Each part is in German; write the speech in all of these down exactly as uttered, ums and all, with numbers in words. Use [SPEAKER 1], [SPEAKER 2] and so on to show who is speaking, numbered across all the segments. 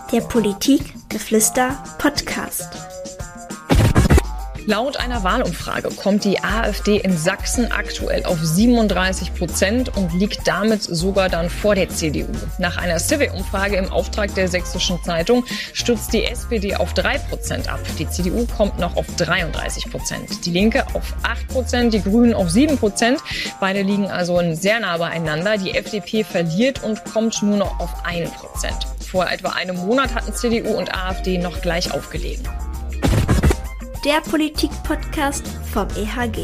[SPEAKER 1] Der Politikgeflüster Podcast.
[SPEAKER 2] Laut einer Wahlumfrage kommt die AfD in Sachsen aktuell auf siebenunddreißig Prozent und liegt damit sogar dann vor der C D U. Nach einer Survey-Umfrage im Auftrag der Sächsischen Zeitung stürzt die S P D auf drei Prozent ab. Die C D U kommt noch auf dreiunddreißig Prozent. Die Linke auf acht Prozent, die Grünen auf sieben Prozent. Beide liegen also sehr nah beieinander. Die F D P verliert und kommt nur noch auf ein Prozent. Vor etwa einem Monat hatten C D U und AfD noch gleich aufgelegen.
[SPEAKER 1] Der Politik-Podcast vom E H G.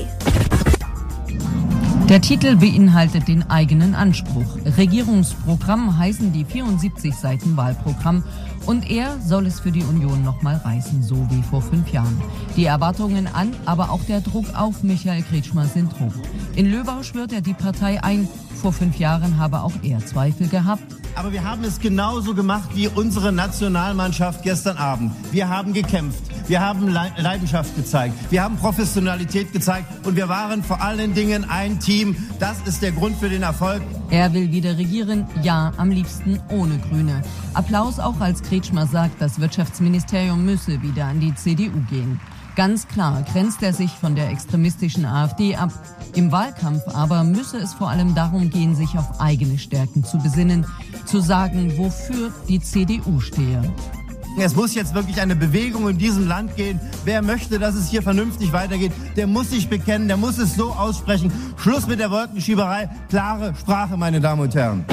[SPEAKER 3] Der Titel beinhaltet den eigenen Anspruch. Regierungsprogramm heißen die vierundsiebzig Seiten Wahlprogramm und er soll es für die Union nochmal reißen, so wie vor fünf Jahren. Die Erwartungen an, aber auch der Druck auf Michael Kretschmer sind hoch. In Löbau schwört er die Partei ein. Vor fünf Jahren habe auch er Zweifel gehabt.
[SPEAKER 4] Aber wir haben es genauso gemacht wie unsere Nationalmannschaft gestern Abend. Wir haben gekämpft, wir haben Leidenschaft gezeigt, wir haben Professionalität gezeigt und wir waren vor allen Dingen ein Team. Das ist der Grund für den Erfolg.
[SPEAKER 3] Er will wieder regieren, ja, am liebsten ohne Grüne. Applaus auch, als Kretschmer sagt, das Wirtschaftsministerium müsse wieder an die C D U gehen. Ganz klar grenzt er sich von der extremistischen AfD ab. Im Wahlkampf aber müsse es vor allem darum gehen, sich auf eigene Stärken zu besinnen, zu sagen, wofür die C D U stehe.
[SPEAKER 4] Es muss jetzt wirklich eine Bewegung in diesem Land gehen. Wer möchte, dass es hier vernünftig weitergeht, der muss sich bekennen, der muss es so aussprechen. Schluss mit der Wolkenschieberei, klare Sprache, meine Damen und Herren.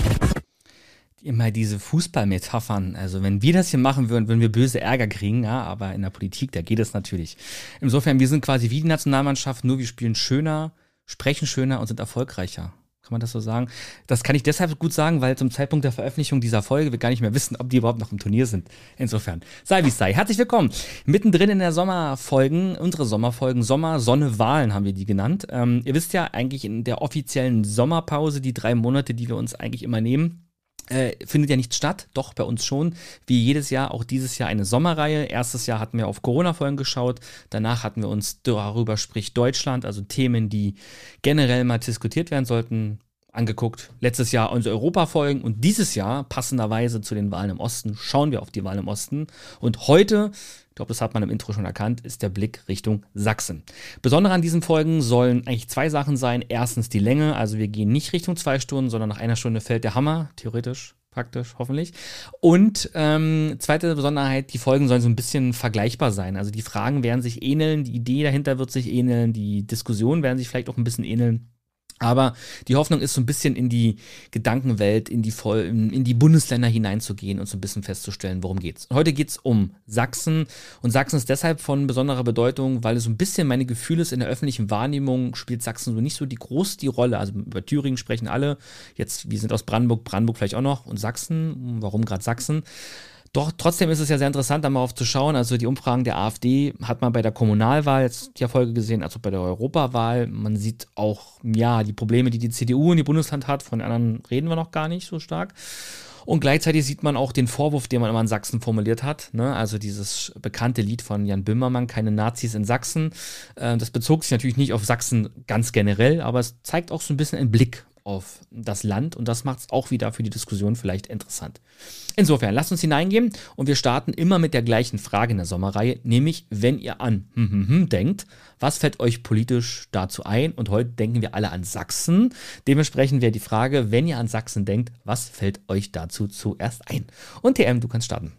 [SPEAKER 5] Immer diese Fußballmetaphern. Also wenn wir das hier machen würden, würden wir böse Ärger kriegen, ja, aber in der Politik, da geht es natürlich. Insofern, wir sind quasi wie die Nationalmannschaft, nur wir spielen schöner, sprechen schöner und sind erfolgreicher. Kann man das so sagen? Das kann ich deshalb gut sagen, weil zum Zeitpunkt der Veröffentlichung dieser Folge wir gar nicht mehr wissen, ob die überhaupt noch im Turnier sind. Insofern, sei wie es sei. Herzlich willkommen. Mittendrin in der Sommerfolgen, unsere Sommerfolgen, Sommer, Sonne, Wahlen haben wir die genannt. Ähm, ihr wisst ja, eigentlich in der offiziellen Sommerpause, die drei Monate, die wir uns eigentlich immer nehmen, Äh, findet ja nicht statt, doch bei uns schon, wie jedes Jahr, auch dieses Jahr eine Sommerreihe. Erstes Jahr hatten wir auf Corona-Folgen geschaut, danach hatten wir uns darüber spricht Deutschland, also Themen, die generell mal diskutiert werden sollten, angeguckt. Letztes Jahr unsere Europa-Folgen und dieses Jahr, passenderweise zu den Wahlen im Osten, schauen wir auf die Wahlen im Osten. Und heute, ich glaube, das hat man im Intro schon erkannt, ist der Blick Richtung Sachsen. Besonders an diesen Folgen sollen eigentlich zwei Sachen sein. Erstens die Länge, also wir gehen nicht Richtung zwei Stunden, sondern nach einer Stunde fällt der Hammer, theoretisch, praktisch, hoffentlich. Und ähm, zweite Besonderheit, die Folgen sollen so ein bisschen vergleichbar sein. Also die Fragen werden sich ähneln, die Idee dahinter wird sich ähneln, die Diskussionen werden sich vielleicht auch ein bisschen ähneln. Aber die Hoffnung ist so ein bisschen in die Gedankenwelt, in die, Vol- in die Bundesländer hineinzugehen und so ein bisschen festzustellen, worum geht's. Heute geht's um Sachsen und Sachsen ist deshalb von besonderer Bedeutung, weil es so ein bisschen meine Gefühl ist, in der öffentlichen Wahrnehmung spielt Sachsen so nicht so die groß die Rolle. Also über Thüringen sprechen alle, jetzt wir sind aus Brandenburg, Brandenburg vielleicht auch noch und Sachsen, warum gerade Sachsen? Doch trotzdem ist es ja sehr interessant, da mal aufzuschauen. Also die Umfragen der AfD hat man bei der Kommunalwahl jetzt die Erfolge gesehen, also bei der Europawahl. Man sieht auch, ja, die Probleme, die die C D U in die Bundesland hat. Von den anderen reden wir noch gar nicht so stark. Und gleichzeitig sieht man auch den Vorwurf, den man immer in Sachsen formuliert hat. Ne? Also dieses bekannte Lied von Jan Böhmermann, keine Nazis in Sachsen. Äh, das bezog sich natürlich nicht auf Sachsen ganz generell, aber es zeigt auch so ein bisschen einen Blick auf das Land und das macht es auch wieder für die Diskussion vielleicht interessant. Insofern, lasst uns hineingehen und wir starten immer mit der gleichen Frage in der Sommerreihe, nämlich wenn ihr an hm, hm, hm, denkt, was fällt euch politisch dazu ein? Und heute denken wir alle an Sachsen. Dementsprechend wäre die Frage, wenn ihr an Sachsen denkt, was fällt euch dazu zuerst ein? Und T M, du kannst starten.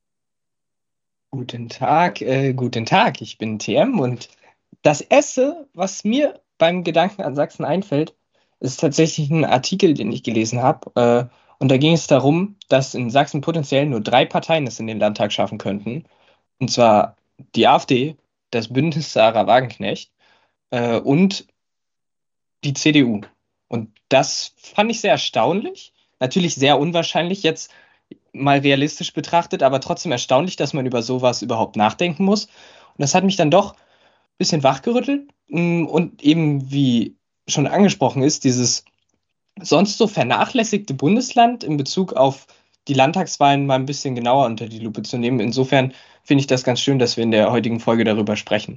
[SPEAKER 6] Guten Tag, äh, guten Tag, ich bin T M und das Erste, was mir beim Gedanken an Sachsen einfällt, ist tatsächlich ein Artikel, den ich gelesen habe. Äh, und da ging es darum, dass in Sachsen potenziell nur drei Parteien es in den Landtag schaffen könnten. Und zwar die AfD, das Bündnis Sarah Wagenknecht äh, und die C D U. Und das fand ich sehr erstaunlich. Natürlich sehr unwahrscheinlich jetzt mal realistisch betrachtet, aber trotzdem erstaunlich, dass man über sowas überhaupt nachdenken muss. Und das hat mich dann doch ein bisschen wachgerüttelt. Und eben wie schon angesprochen ist, dieses sonst so vernachlässigte Bundesland in Bezug auf die Landtagswahlen mal ein bisschen genauer unter die Lupe zu nehmen. Insofern finde ich das ganz schön, dass wir in der heutigen Folge darüber sprechen.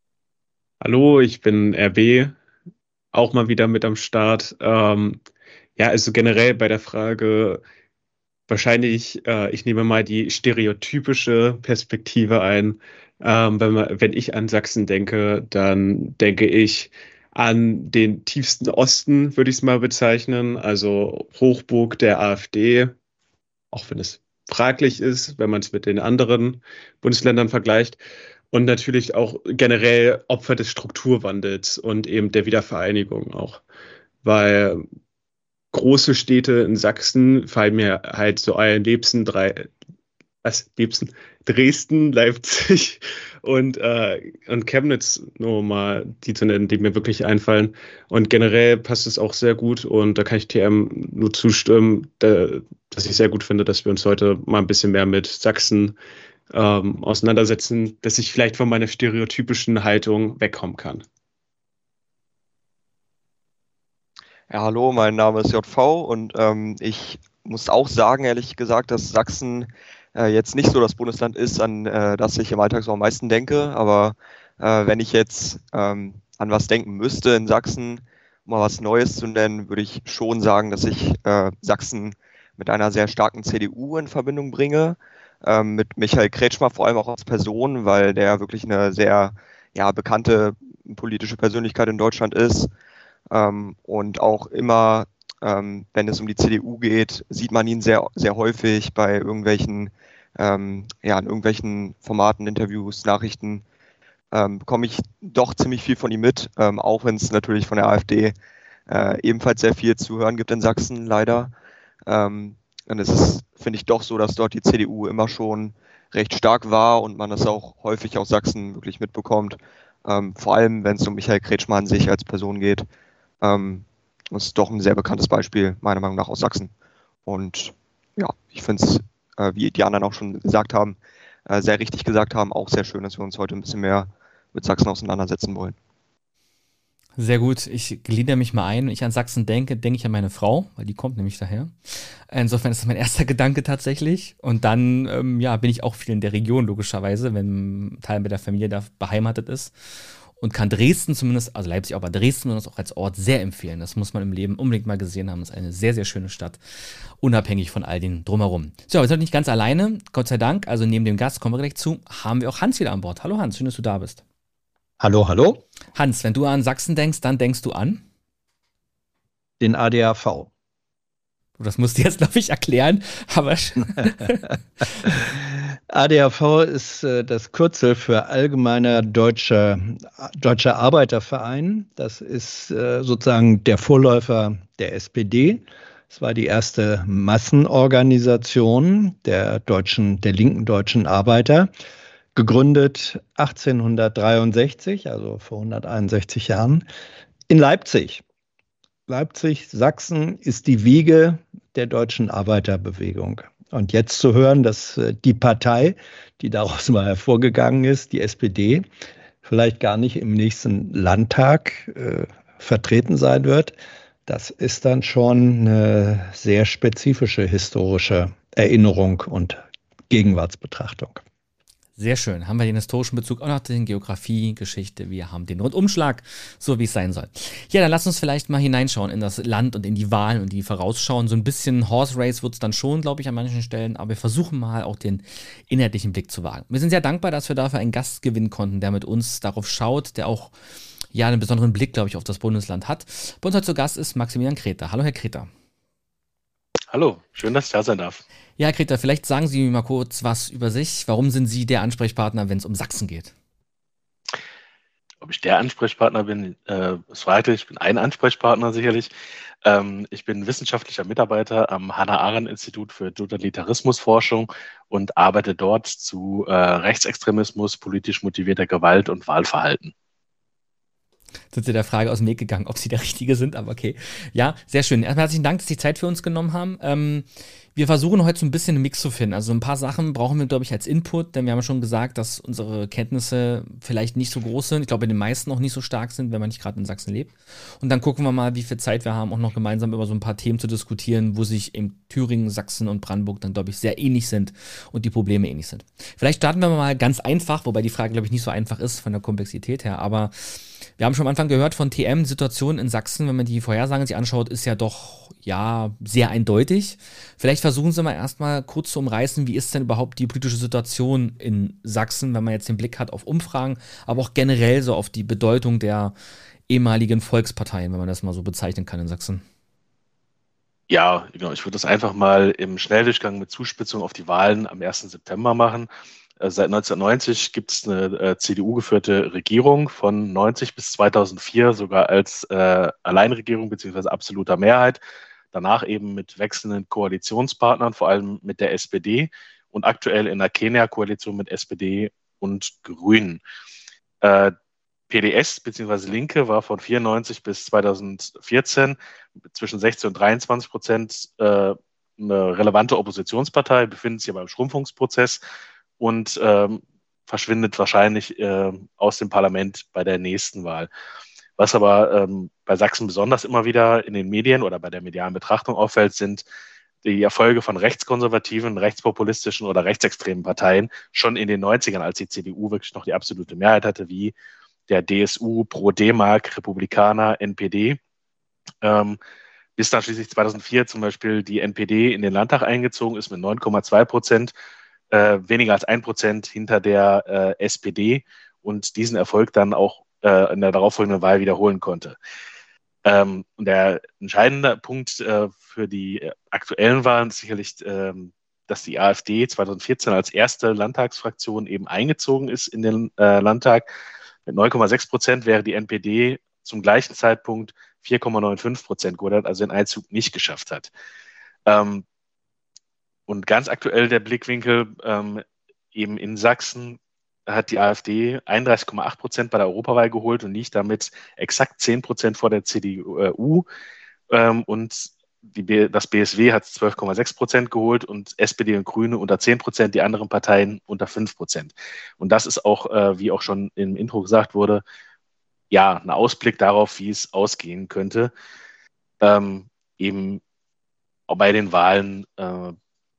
[SPEAKER 7] Hallo, ich bin R B, auch mal wieder mit am Start. Ähm, Ja, also generell bei der Frage, wahrscheinlich, äh, ich nehme mal die stereotypische Perspektive ein. Ähm, wenn man, wenn ich an Sachsen denke, dann denke ich an den tiefsten Osten, würde ich es mal bezeichnen, also Hochburg der AfD, auch wenn es fraglich ist, wenn man es mit den anderen Bundesländern vergleicht. Und natürlich auch generell Opfer des Strukturwandels und eben der Wiedervereinigung auch. Weil große Städte in Sachsen fallen mir halt so ein, liebsten drei, was, liebsten? Dresden, Leipzig und, äh, und Chemnitz, nur mal die zu nennen, die mir wirklich einfallen. Und generell passt es auch sehr gut und da kann ich T M nur zustimmen, da, dass ich sehr gut finde, dass wir uns heute mal ein bisschen mehr mit Sachsen ähm, auseinandersetzen, dass ich vielleicht von meiner stereotypischen Haltung wegkommen kann.
[SPEAKER 8] Ja, hallo, mein Name ist J V und ähm, ich muss auch sagen, ehrlich gesagt, dass Sachsen äh, jetzt nicht so das Bundesland ist, an äh, das ich im Alltag so am meisten denke. Aber äh, wenn ich jetzt ähm, an was denken müsste in Sachsen, um mal was Neues zu nennen, würde ich schon sagen, dass ich äh, Sachsen mit einer sehr starken C D U in Verbindung bringe. Ähm, mit Michael Kretschmer vor allem auch als Person, weil der wirklich eine sehr ja, bekannte politische Persönlichkeit in Deutschland ist. Ähm, und auch immer, ähm, wenn es um die C D U geht, sieht man ihn sehr, sehr häufig bei irgendwelchen, ähm, ja, in irgendwelchen Formaten, Interviews, Nachrichten, ähm, bekomme ich doch ziemlich viel von ihm mit, ähm, auch wenn es natürlich von der AfD äh, ebenfalls sehr viel zu hören gibt in Sachsen, leider. Ähm, und es ist, finde ich, doch so, dass dort die C D U immer schon recht stark war und man das auch häufig aus Sachsen wirklich mitbekommt. Ähm, vor allem, wenn es um Michael Kretschmer an sich als Person geht. Ähm, das ist doch ein sehr bekanntes Beispiel, meiner Meinung nach, aus Sachsen. Und ja, ich finde es, äh, wie die anderen auch schon gesagt haben, äh, sehr richtig gesagt haben, auch sehr schön, dass wir uns heute ein bisschen mehr mit Sachsen auseinandersetzen wollen.
[SPEAKER 5] Sehr gut, ich gliedere mich mal ein. Wenn ich an Sachsen denke, denke ich an meine Frau, weil die kommt nämlich daher. Insofern ist das mein erster Gedanke tatsächlich. Und dann ähm, ja, bin ich auch viel in der Region, logischerweise, wenn ein Teil mit der Familie da beheimatet ist. Und kann Dresden zumindest, also Leipzig auch, aber Dresden auch als Ort sehr empfehlen. Das muss man im Leben unbedingt mal gesehen haben. Das ist eine sehr, sehr schöne Stadt, unabhängig von all den drumherum. So, wir sind nicht ganz alleine, Gott sei Dank. Also neben dem Gast, kommen wir gleich zu, haben wir auch Hans wieder an Bord. Hallo Hans, schön, dass du da bist.
[SPEAKER 9] Hallo, hallo.
[SPEAKER 5] Hans, wenn du an Sachsen denkst, dann denkst du an?
[SPEAKER 9] Den A D A V.
[SPEAKER 5] Das musst du jetzt, glaube ich, erklären. Aber
[SPEAKER 9] A D A V ist äh, das Kürzel für Allgemeiner Deutscher, Deutscher Arbeiterverein. Das ist äh, sozusagen der Vorläufer der S P D. Es war die erste Massenorganisation der deutschen, der linken deutschen Arbeiter. Gegründet achtzehnhundertdreiundsechzig, also vor hunderteinundsechzig Jahren, in Leipzig. Leipzig, Sachsen ist die Wiege der deutschen Arbeiterbewegung. Und jetzt zu hören, dass die Partei, die daraus mal hervorgegangen ist, die S P D, vielleicht gar nicht im nächsten Landtag äh, vertreten sein wird, das ist dann schon eine sehr spezifische historische Erinnerung und Gegenwartsbetrachtung.
[SPEAKER 5] Sehr schön. Haben wir den historischen Bezug, auch noch den Geografie, Geschichte. Wir haben den Rundumschlag, so wie es sein soll. Ja, dann lass uns vielleicht mal hineinschauen in das Land und in die Wahlen und die vorausschauen. So ein bisschen Horse Race wird es dann schon, glaube ich, an manchen Stellen. Aber wir versuchen mal auch den inhaltlichen Blick zu wagen. Wir sind sehr dankbar, dass wir dafür einen Gast gewinnen konnten, der mit uns darauf schaut, der auch ja einen besonderen Blick, glaube ich, auf das Bundesland hat. Bei uns heute zu Gast ist Maximilian Kreter. Hallo, Herr Kreter.
[SPEAKER 10] Hallo, schön, dass ich da sein darf.
[SPEAKER 5] Ja, Herr Kreter, vielleicht sagen Sie mir mal kurz was über sich. Warum sind Sie der Ansprechpartner, wenn es um Sachsen geht?
[SPEAKER 10] Ob ich der Ansprechpartner bin, äh, ist fraglich. Ich bin ein Ansprechpartner sicherlich. Ähm, ich bin wissenschaftlicher Mitarbeiter am Hannah-Arendt-Institut für Totalitarismusforschung und arbeite dort zu äh, Rechtsextremismus, politisch motivierter Gewalt und Wahlverhalten.
[SPEAKER 5] Sind Sie der Frage aus dem Weg gegangen, ob Sie der Richtige sind, aber okay. Ja, sehr schön. Erstmal herzlichen Dank, dass Sie Zeit für uns genommen haben. Ähm, wir versuchen heute so ein bisschen einen Mix zu finden. Also ein paar Sachen brauchen wir, glaube ich, als Input, denn wir haben schon gesagt, dass unsere Kenntnisse vielleicht nicht so groß sind. Ich glaube, bei den meisten auch nicht so stark sind, wenn man nicht gerade in Sachsen lebt. Und dann gucken wir mal, wie viel Zeit wir haben, auch noch gemeinsam über so ein paar Themen zu diskutieren, wo sich eben Thüringen, Sachsen und Brandenburg dann, glaube ich, sehr ähnlich sind und die Probleme ähnlich sind. Vielleicht starten wir mal ganz einfach, wobei die Frage, glaube ich, nicht so einfach ist von der Komplexität her, aber wir haben schon am Anfang gehört von T M, die Situation in Sachsen, wenn man die Vorhersagen sich anschaut, ist ja doch ja sehr eindeutig. Vielleicht versuchen Sie mal erstmal kurz zu umreißen, wie ist denn überhaupt die politische Situation in Sachsen, wenn man jetzt den Blick hat auf Umfragen, aber auch generell so auf die Bedeutung der ehemaligen Volksparteien, wenn man das mal so bezeichnen kann in Sachsen.
[SPEAKER 10] Ja, genau. Ich würde das einfach mal im Schnelldurchgang mit Zuspitzung auf die Wahlen am ersten September machen. Äh, Seit neunzehnhundertneunzig gibt es eine äh, C D U-geführte Regierung von neunzig bis zweitausendvier, sogar als äh, Alleinregierung bzw. absoluter Mehrheit. Danach eben mit wechselnden Koalitionspartnern, vor allem mit der S P D und aktuell in der Kenia-Koalition mit S P D und Grünen. Äh, P D S bzw. Linke war von vierundneunzig bis zweitausendvierzehn zwischen sechzehn und dreiundzwanzig Prozent äh, eine relevante Oppositionspartei, befindet sich aber im Schrumpfungsprozess und ähm, verschwindet wahrscheinlich äh, aus dem Parlament bei der nächsten Wahl. Was aber ähm, bei Sachsen besonders immer wieder in den Medien oder bei der medialen Betrachtung auffällt, sind die Erfolge von rechtskonservativen, rechtspopulistischen oder rechtsextremen Parteien schon in den neunzigern, als die C D U wirklich noch die absolute Mehrheit hatte, wie der D S U, Pro D-Mark, Republikaner, N P D, ähm, bis dann schließlich zweitausendvier zum Beispiel die N P D in den Landtag eingezogen ist mit neun Komma zwei Prozent, äh, weniger als ein Prozent hinter der äh, S P D und diesen Erfolg dann auch äh, in der darauffolgenden Wahl wiederholen konnte. Ähm, und der entscheidende Punkt äh, für die aktuellen Wahlen ist sicherlich, ähm, dass die AfD zweitausendvierzehn als erste Landtagsfraktion eben eingezogen ist in den äh, Landtag. Mit neun Komma sechs Prozent wäre die N P D zum gleichen Zeitpunkt vier Komma fünfundneunzig Prozent geholt hat, also den Einzug nicht geschafft hat. Ähm, und ganz aktuell der Blickwinkel, ähm, eben in Sachsen hat die AfD einunddreißig Komma acht Prozent bei der Europawahl geholt und liegt damit exakt zehn Prozent vor der C D U. Ähm, und die B- das B S W hat zwölf Komma sechs Prozent geholt und S P D und Grüne unter zehn Prozent, die anderen Parteien unter fünf Prozent. Und das ist auch, äh, wie auch schon im Intro gesagt wurde, ja, ein Ausblick darauf, wie es ausgehen könnte, ähm, eben auch bei den Wahlen äh,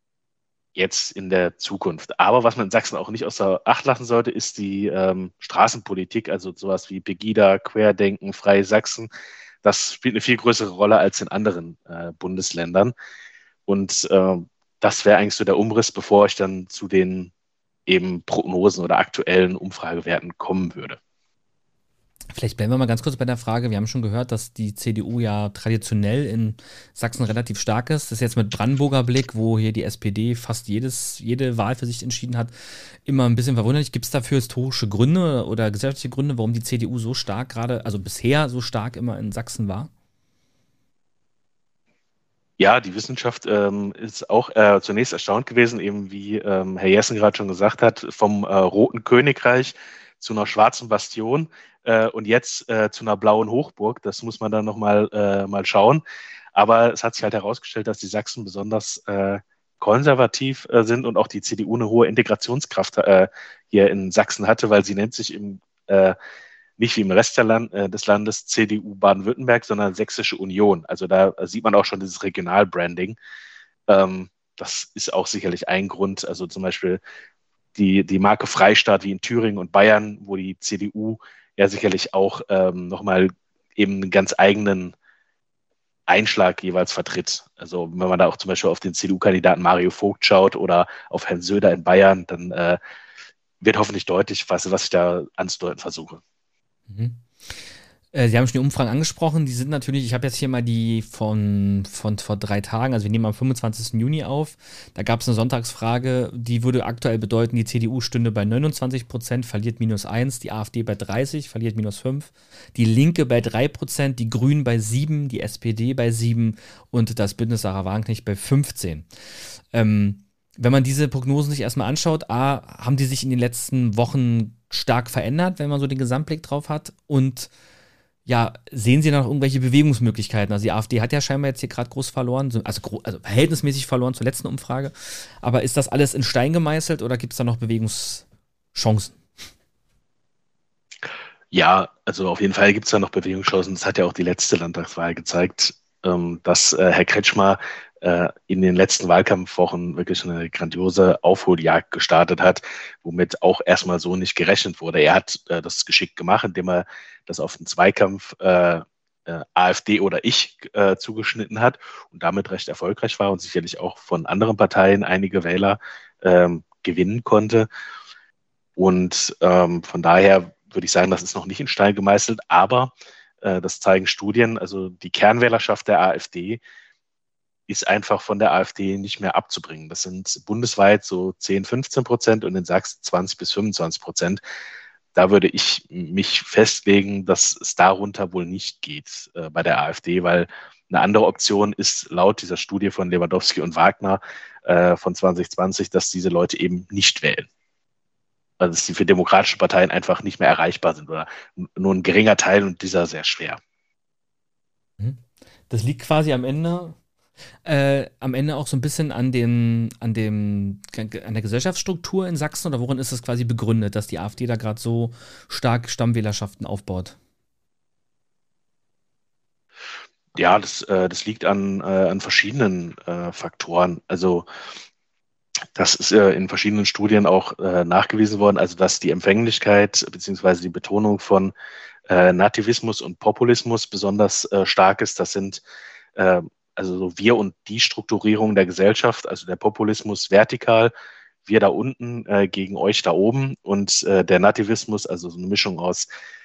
[SPEAKER 10] jetzt in der Zukunft. Aber was man in Sachsen auch nicht außer Acht lassen sollte, ist die ähm, Straßenpolitik, also sowas wie Pegida, Querdenken, Freie Sachsen. Das spielt eine viel größere Rolle als in anderen äh, Bundesländern. Und äh, das wäre eigentlich so der Umriss, bevor ich dann zu den eben Prognosen oder aktuellen Umfragewerten kommen würde.
[SPEAKER 5] Vielleicht bleiben wir mal ganz kurz bei der Frage. Wir haben schon gehört, dass die C D U ja traditionell in Sachsen relativ stark ist. Das ist jetzt mit Brandenburger Blick, wo hier die S P D fast jedes, jede Wahl für sich entschieden hat, immer ein bisschen verwunderlich. Gibt es dafür historische Gründe oder gesellschaftliche Gründe, warum die C D U so stark gerade, also bisher so stark immer in Sachsen war?
[SPEAKER 10] Ja, die Wissenschaft ähm, ist auch äh, zunächst erstaunt gewesen, eben wie ähm, Herr Jessen gerade schon gesagt hat, vom äh, Roten Königreich zu einer schwarzen Bastion äh, und jetzt äh, zu einer blauen Hochburg. Das muss man dann nochmal äh, mal schauen. Aber es hat sich halt herausgestellt, dass die Sachsen besonders äh, konservativ äh, sind und auch die C D U eine hohe Integrationskraft äh, hier in Sachsen hatte, weil sie nennt sich im, äh, nicht wie im Rest der Land, äh, des Landes C D U Baden-Württemberg, sondern Sächsische Union. Also da sieht man auch schon dieses Regionalbranding. Ähm, das ist auch sicherlich ein Grund. Also zum Beispiel die, die Marke Freistaat wie in Thüringen und Bayern, wo die C D U ja sicherlich auch ähm, nochmal eben einen ganz eigenen Einschlag jeweils vertritt. Also wenn man da auch zum Beispiel auf den C D U-Kandidaten Mario Vogt schaut oder auf Herrn Söder in Bayern, dann äh, wird hoffentlich deutlich, was, was ich da anzudeuten versuche.
[SPEAKER 5] Mhm. Sie haben schon die Umfragen angesprochen, die sind natürlich, ich habe jetzt hier mal die von, von vor drei Tagen, also wir nehmen am fünfundzwanzigsten Juni auf, da gab es eine Sonntagsfrage, die würde aktuell bedeuten, die C D U stünde bei neunundzwanzig Prozent, verliert minus eins, die AfD bei dreißig, verliert minus fünf, die Linke bei drei Prozent, die Grünen bei sieben, die S P D bei sieben und das Bündnis Sarah Wagenknecht bei fünfzehn. Ähm, wenn man diese Prognosen sich erstmal anschaut, A, haben die sich in den letzten Wochen stark verändert, wenn man so den Gesamtblick drauf hat und ja, sehen Sie noch irgendwelche Bewegungsmöglichkeiten? Also die AfD hat ja scheinbar jetzt hier gerade groß verloren, also, gro- also verhältnismäßig verloren zur letzten Umfrage. Aber ist das alles in Stein gemeißelt oder gibt es da noch Bewegungschancen?
[SPEAKER 10] Ja, also auf jeden Fall gibt es da noch Bewegungschancen. Das hat ja auch die letzte Landtagswahl gezeigt, ähm, dass äh, Herr Kretschmer äh, in den letzten Wahlkampfwochen wirklich eine grandiose Aufholjagd gestartet hat, womit auch erstmal so nicht gerechnet wurde. Er hat äh, das geschickt gemacht, indem er das auf den Zweikampf äh, äh, AfD oder ich äh, zugeschnitten hat und damit recht erfolgreich war und sicherlich auch von anderen Parteien einige Wähler ähm, gewinnen konnte. Und ähm, von daher würde ich sagen, das ist noch nicht in Stein gemeißelt, aber äh, das zeigen Studien, also die Kernwählerschaft der AfD ist einfach von der AfD nicht mehr abzubringen. Das sind bundesweit so zehn, fünfzehn Prozent und in Sachsen zwanzig bis fünfundzwanzig Prozent. Da würde ich mich festlegen, dass es darunter wohl nicht geht äh, bei der AfD, weil eine andere Option ist laut dieser Studie von Lewandowski und Wagner äh, von zwanzig zwanzig, dass diese Leute eben nicht wählen. Also dass sie für demokratische Parteien einfach nicht mehr erreichbar sind oder nur ein geringer Teil und dieser sehr schwer.
[SPEAKER 5] Das liegt quasi am Ende Äh, am Ende auch so ein bisschen an dem, an dem, an der Gesellschaftsstruktur in Sachsen, oder worin ist es quasi begründet, dass die AfD da gerade so stark Stammwählerschaften aufbaut?
[SPEAKER 10] Ja, das, äh, das liegt an, äh, an verschiedenen äh, Faktoren. Also das ist äh, in verschiedenen Studien auch äh, nachgewiesen worden, also dass die Empfänglichkeit beziehungsweise die Betonung von äh, Nativismus und Populismus besonders äh, stark ist. Das sind äh, also so wir und die Strukturierung der Gesellschaft, also der Populismus vertikal, wir da unten äh, gegen euch da oben und äh, der Nativismus, also so eine Mischung aus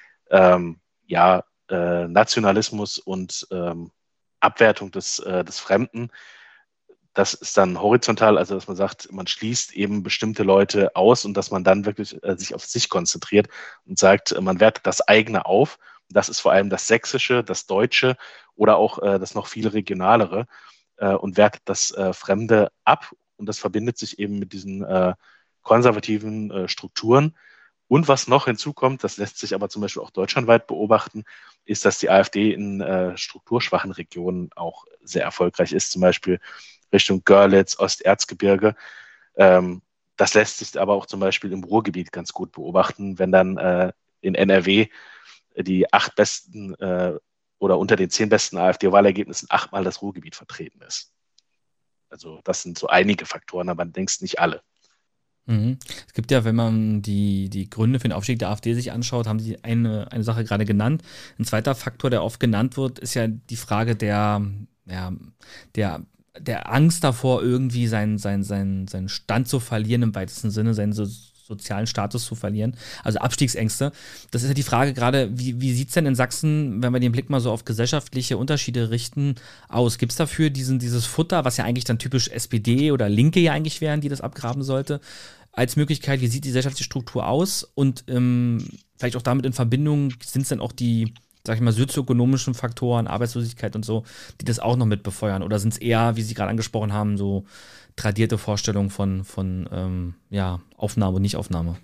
[SPEAKER 10] ähm, ja, äh, Nationalismus und ähm, Abwertung des, äh, des Fremden. Das ist dann horizontal, also dass man sagt, man schließt eben bestimmte Leute aus und dass man dann wirklich äh, sich auf sich konzentriert und sagt, man wertet das eigene auf. Das ist vor allem das Sächsische, das Deutsche oder auch äh, das noch viel regionalere äh, und wertet das äh, Fremde ab. Und das verbindet sich eben mit diesen äh, konservativen äh, Strukturen. Und was noch hinzukommt, das lässt sich aber zum Beispiel auch deutschlandweit beobachten, ist, dass die AfD in äh, strukturschwachen Regionen auch sehr erfolgreich ist, zum Beispiel Richtung Görlitz, Osterzgebirge. Ähm, das lässt sich aber auch zum Beispiel im Ruhrgebiet ganz gut beobachten, wenn dann äh, in N R W die acht besten äh, oder unter den zehn besten AfD-Wahlergebnissen achtmal das Ruhrgebiet vertreten ist. Also das sind so einige Faktoren, aber denkst nicht alle.
[SPEAKER 5] Mhm. Es gibt ja, wenn man die, die Gründe für den Aufstieg der AfD sich anschaut, haben Sie eine, eine Sache gerade genannt. Ein zweiter Faktor, der oft genannt wird, ist ja die Frage der, ja, der, der Angst davor, irgendwie seinen, seinen, seinen, seinen Stand zu verlieren, im weitesten Sinne, seinen so sozialen Status zu verlieren, also Abstiegsängste. Das ist ja die Frage gerade, wie, wie sieht es denn in Sachsen, wenn wir den Blick mal so auf gesellschaftliche Unterschiede richten, aus? Gibt es dafür diesen, dieses Futter, was ja eigentlich dann typisch S P D oder Linke ja eigentlich wären, die das abgraben sollte, als Möglichkeit? Wie sieht die gesellschaftliche Struktur aus? Und ähm, vielleicht auch damit in Verbindung, sind es denn auch die, sag ich mal, sozioökonomischen Faktoren, Arbeitslosigkeit und so, die das auch noch mit befeuern? Oder sind es eher, wie Sie gerade angesprochen haben, so tradierte Vorstellungen von, von ähm, ja, Aufnahme und Nichtaufnahme?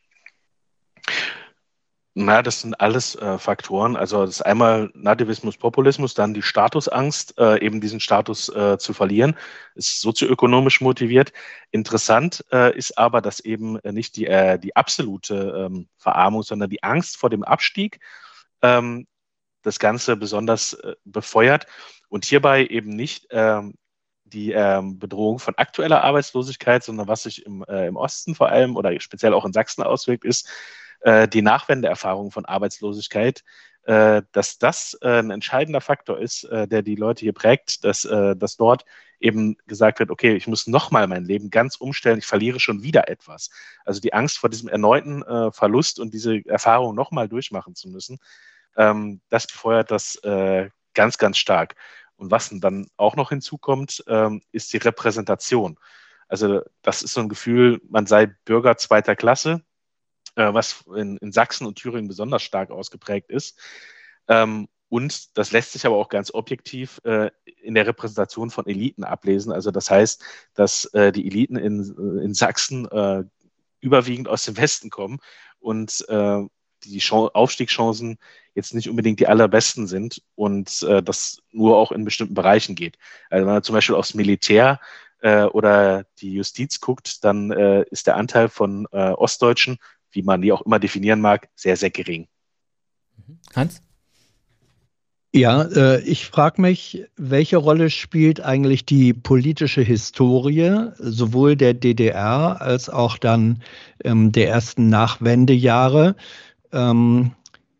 [SPEAKER 10] Na, das sind alles äh, Faktoren. Also das ist einmal Nativismus, Populismus, dann die Statusangst, äh, eben diesen Status äh, zu verlieren, ist sozioökonomisch motiviert. Interessant äh, ist aber, dass eben nicht die, äh, die absolute ähm, Verarmung, sondern die Angst vor dem Abstieg ähm, das Ganze besonders äh, befeuert und hierbei eben nicht ähm, die ähm, Bedrohung von aktueller Arbeitslosigkeit, sondern was sich im, äh, im Osten vor allem oder speziell auch in Sachsen auswirkt, ist äh, die Nachwendeerfahrung von Arbeitslosigkeit, äh, dass das äh, ein entscheidender Faktor ist, äh, der die Leute hier prägt, dass, äh, dass dort eben gesagt wird, okay, ich muss nochmal mein Leben ganz umstellen, ich verliere schon wieder etwas. Also die Angst vor diesem erneuten äh, Verlust und diese Erfahrung nochmal durchmachen zu müssen, ähm, das befeuert das äh, ganz, ganz stark. Und was dann auch noch hinzukommt, ähm, ist die Repräsentation. Also das ist so ein Gefühl, man sei Bürger zweiter Klasse, äh, was in, in Sachsen und Thüringen besonders stark ausgeprägt ist. Ähm, und das lässt sich aber auch ganz objektiv äh, in der Repräsentation von Eliten ablesen. Also das heißt, dass äh, die Eliten in, in Sachsen äh, überwiegend aus dem Westen kommen und äh, die Aufstiegschancen jetzt nicht unbedingt die allerbesten sind und äh, das nur auch in bestimmten Bereichen geht. Also wenn man zum Beispiel aufs Militär äh, oder die Justiz guckt, dann äh, ist der Anteil von äh, Ostdeutschen, wie man die auch immer definieren mag, sehr, sehr gering.
[SPEAKER 5] Hans?
[SPEAKER 9] Ja, äh, ich frage mich, welche Rolle spielt eigentlich die politische Historie sowohl der D D R als auch dann ähm, der ersten Nachwendejahre? Ähm,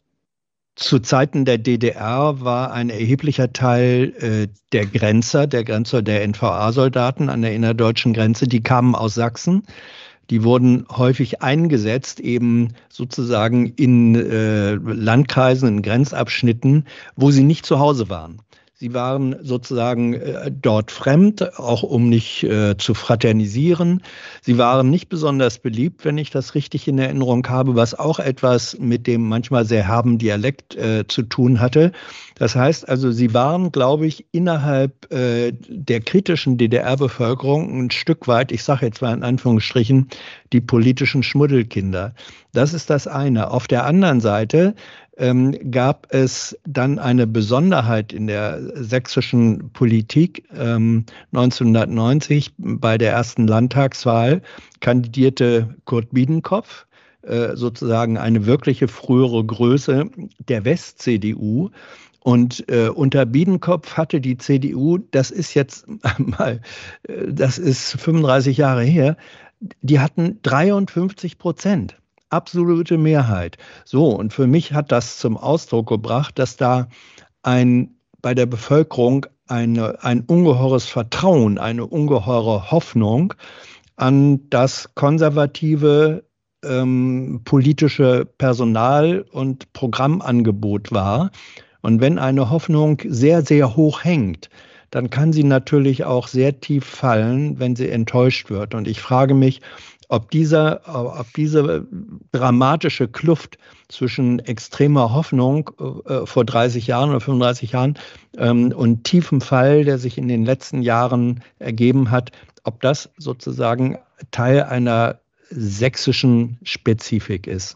[SPEAKER 9] Zu Zeiten der D D R war ein erheblicher Teil äh, der Grenzer, der Grenzer der N V A-Soldaten an der innerdeutschen Grenze, die kamen aus Sachsen. Die wurden häufig eingesetzt, eben sozusagen in äh, Landkreisen, in Grenzabschnitten, wo sie nicht zu Hause waren. Sie waren sozusagen äh, dort fremd, auch um nicht äh, zu fraternisieren. Sie waren nicht besonders beliebt, wenn ich das richtig in Erinnerung habe, was auch etwas mit dem manchmal sehr herben Dialekt äh, zu tun hatte. Das heißt also, sie waren, glaube ich, innerhalb äh, der kritischen D D R-Bevölkerung ein Stück weit, ich sage jetzt mal in Anführungsstrichen, die politischen Schmuddelkinder. Das ist das eine. Auf der anderen Seite ähm, gab es dann eine Besonderheit in der sächsischen Politik. Ähm, neunzehnhundertneunzig bei der ersten Landtagswahl kandidierte Kurt Biedenkopf, äh, sozusagen eine wirkliche frühere Größe der West-C D U. Und äh, unter Biedenkopf hatte die C D U, das ist jetzt mal, äh, das ist fünfunddreißig Jahre her, die hatten dreiundfünfzig Prozent. Absolute Mehrheit. So, und für mich hat das zum Ausdruck gebracht, dass da ein, bei der Bevölkerung eine, ein ungeheures Vertrauen, eine ungeheure Hoffnung an das konservative ähm, politische Personal- und Programmangebot war. Und wenn eine Hoffnung sehr, sehr hoch hängt, dann kann sie natürlich auch sehr tief fallen, wenn sie enttäuscht wird. Und ich frage mich, ob dieser, ob diese dramatische Kluft zwischen extremer Hoffnung äh, vor dreißig Jahren oder fünfunddreißig Jahren ähm, und tiefem Fall, der sich in den letzten Jahren ergeben hat, ob das sozusagen Teil einer sächsischen Spezifik ist.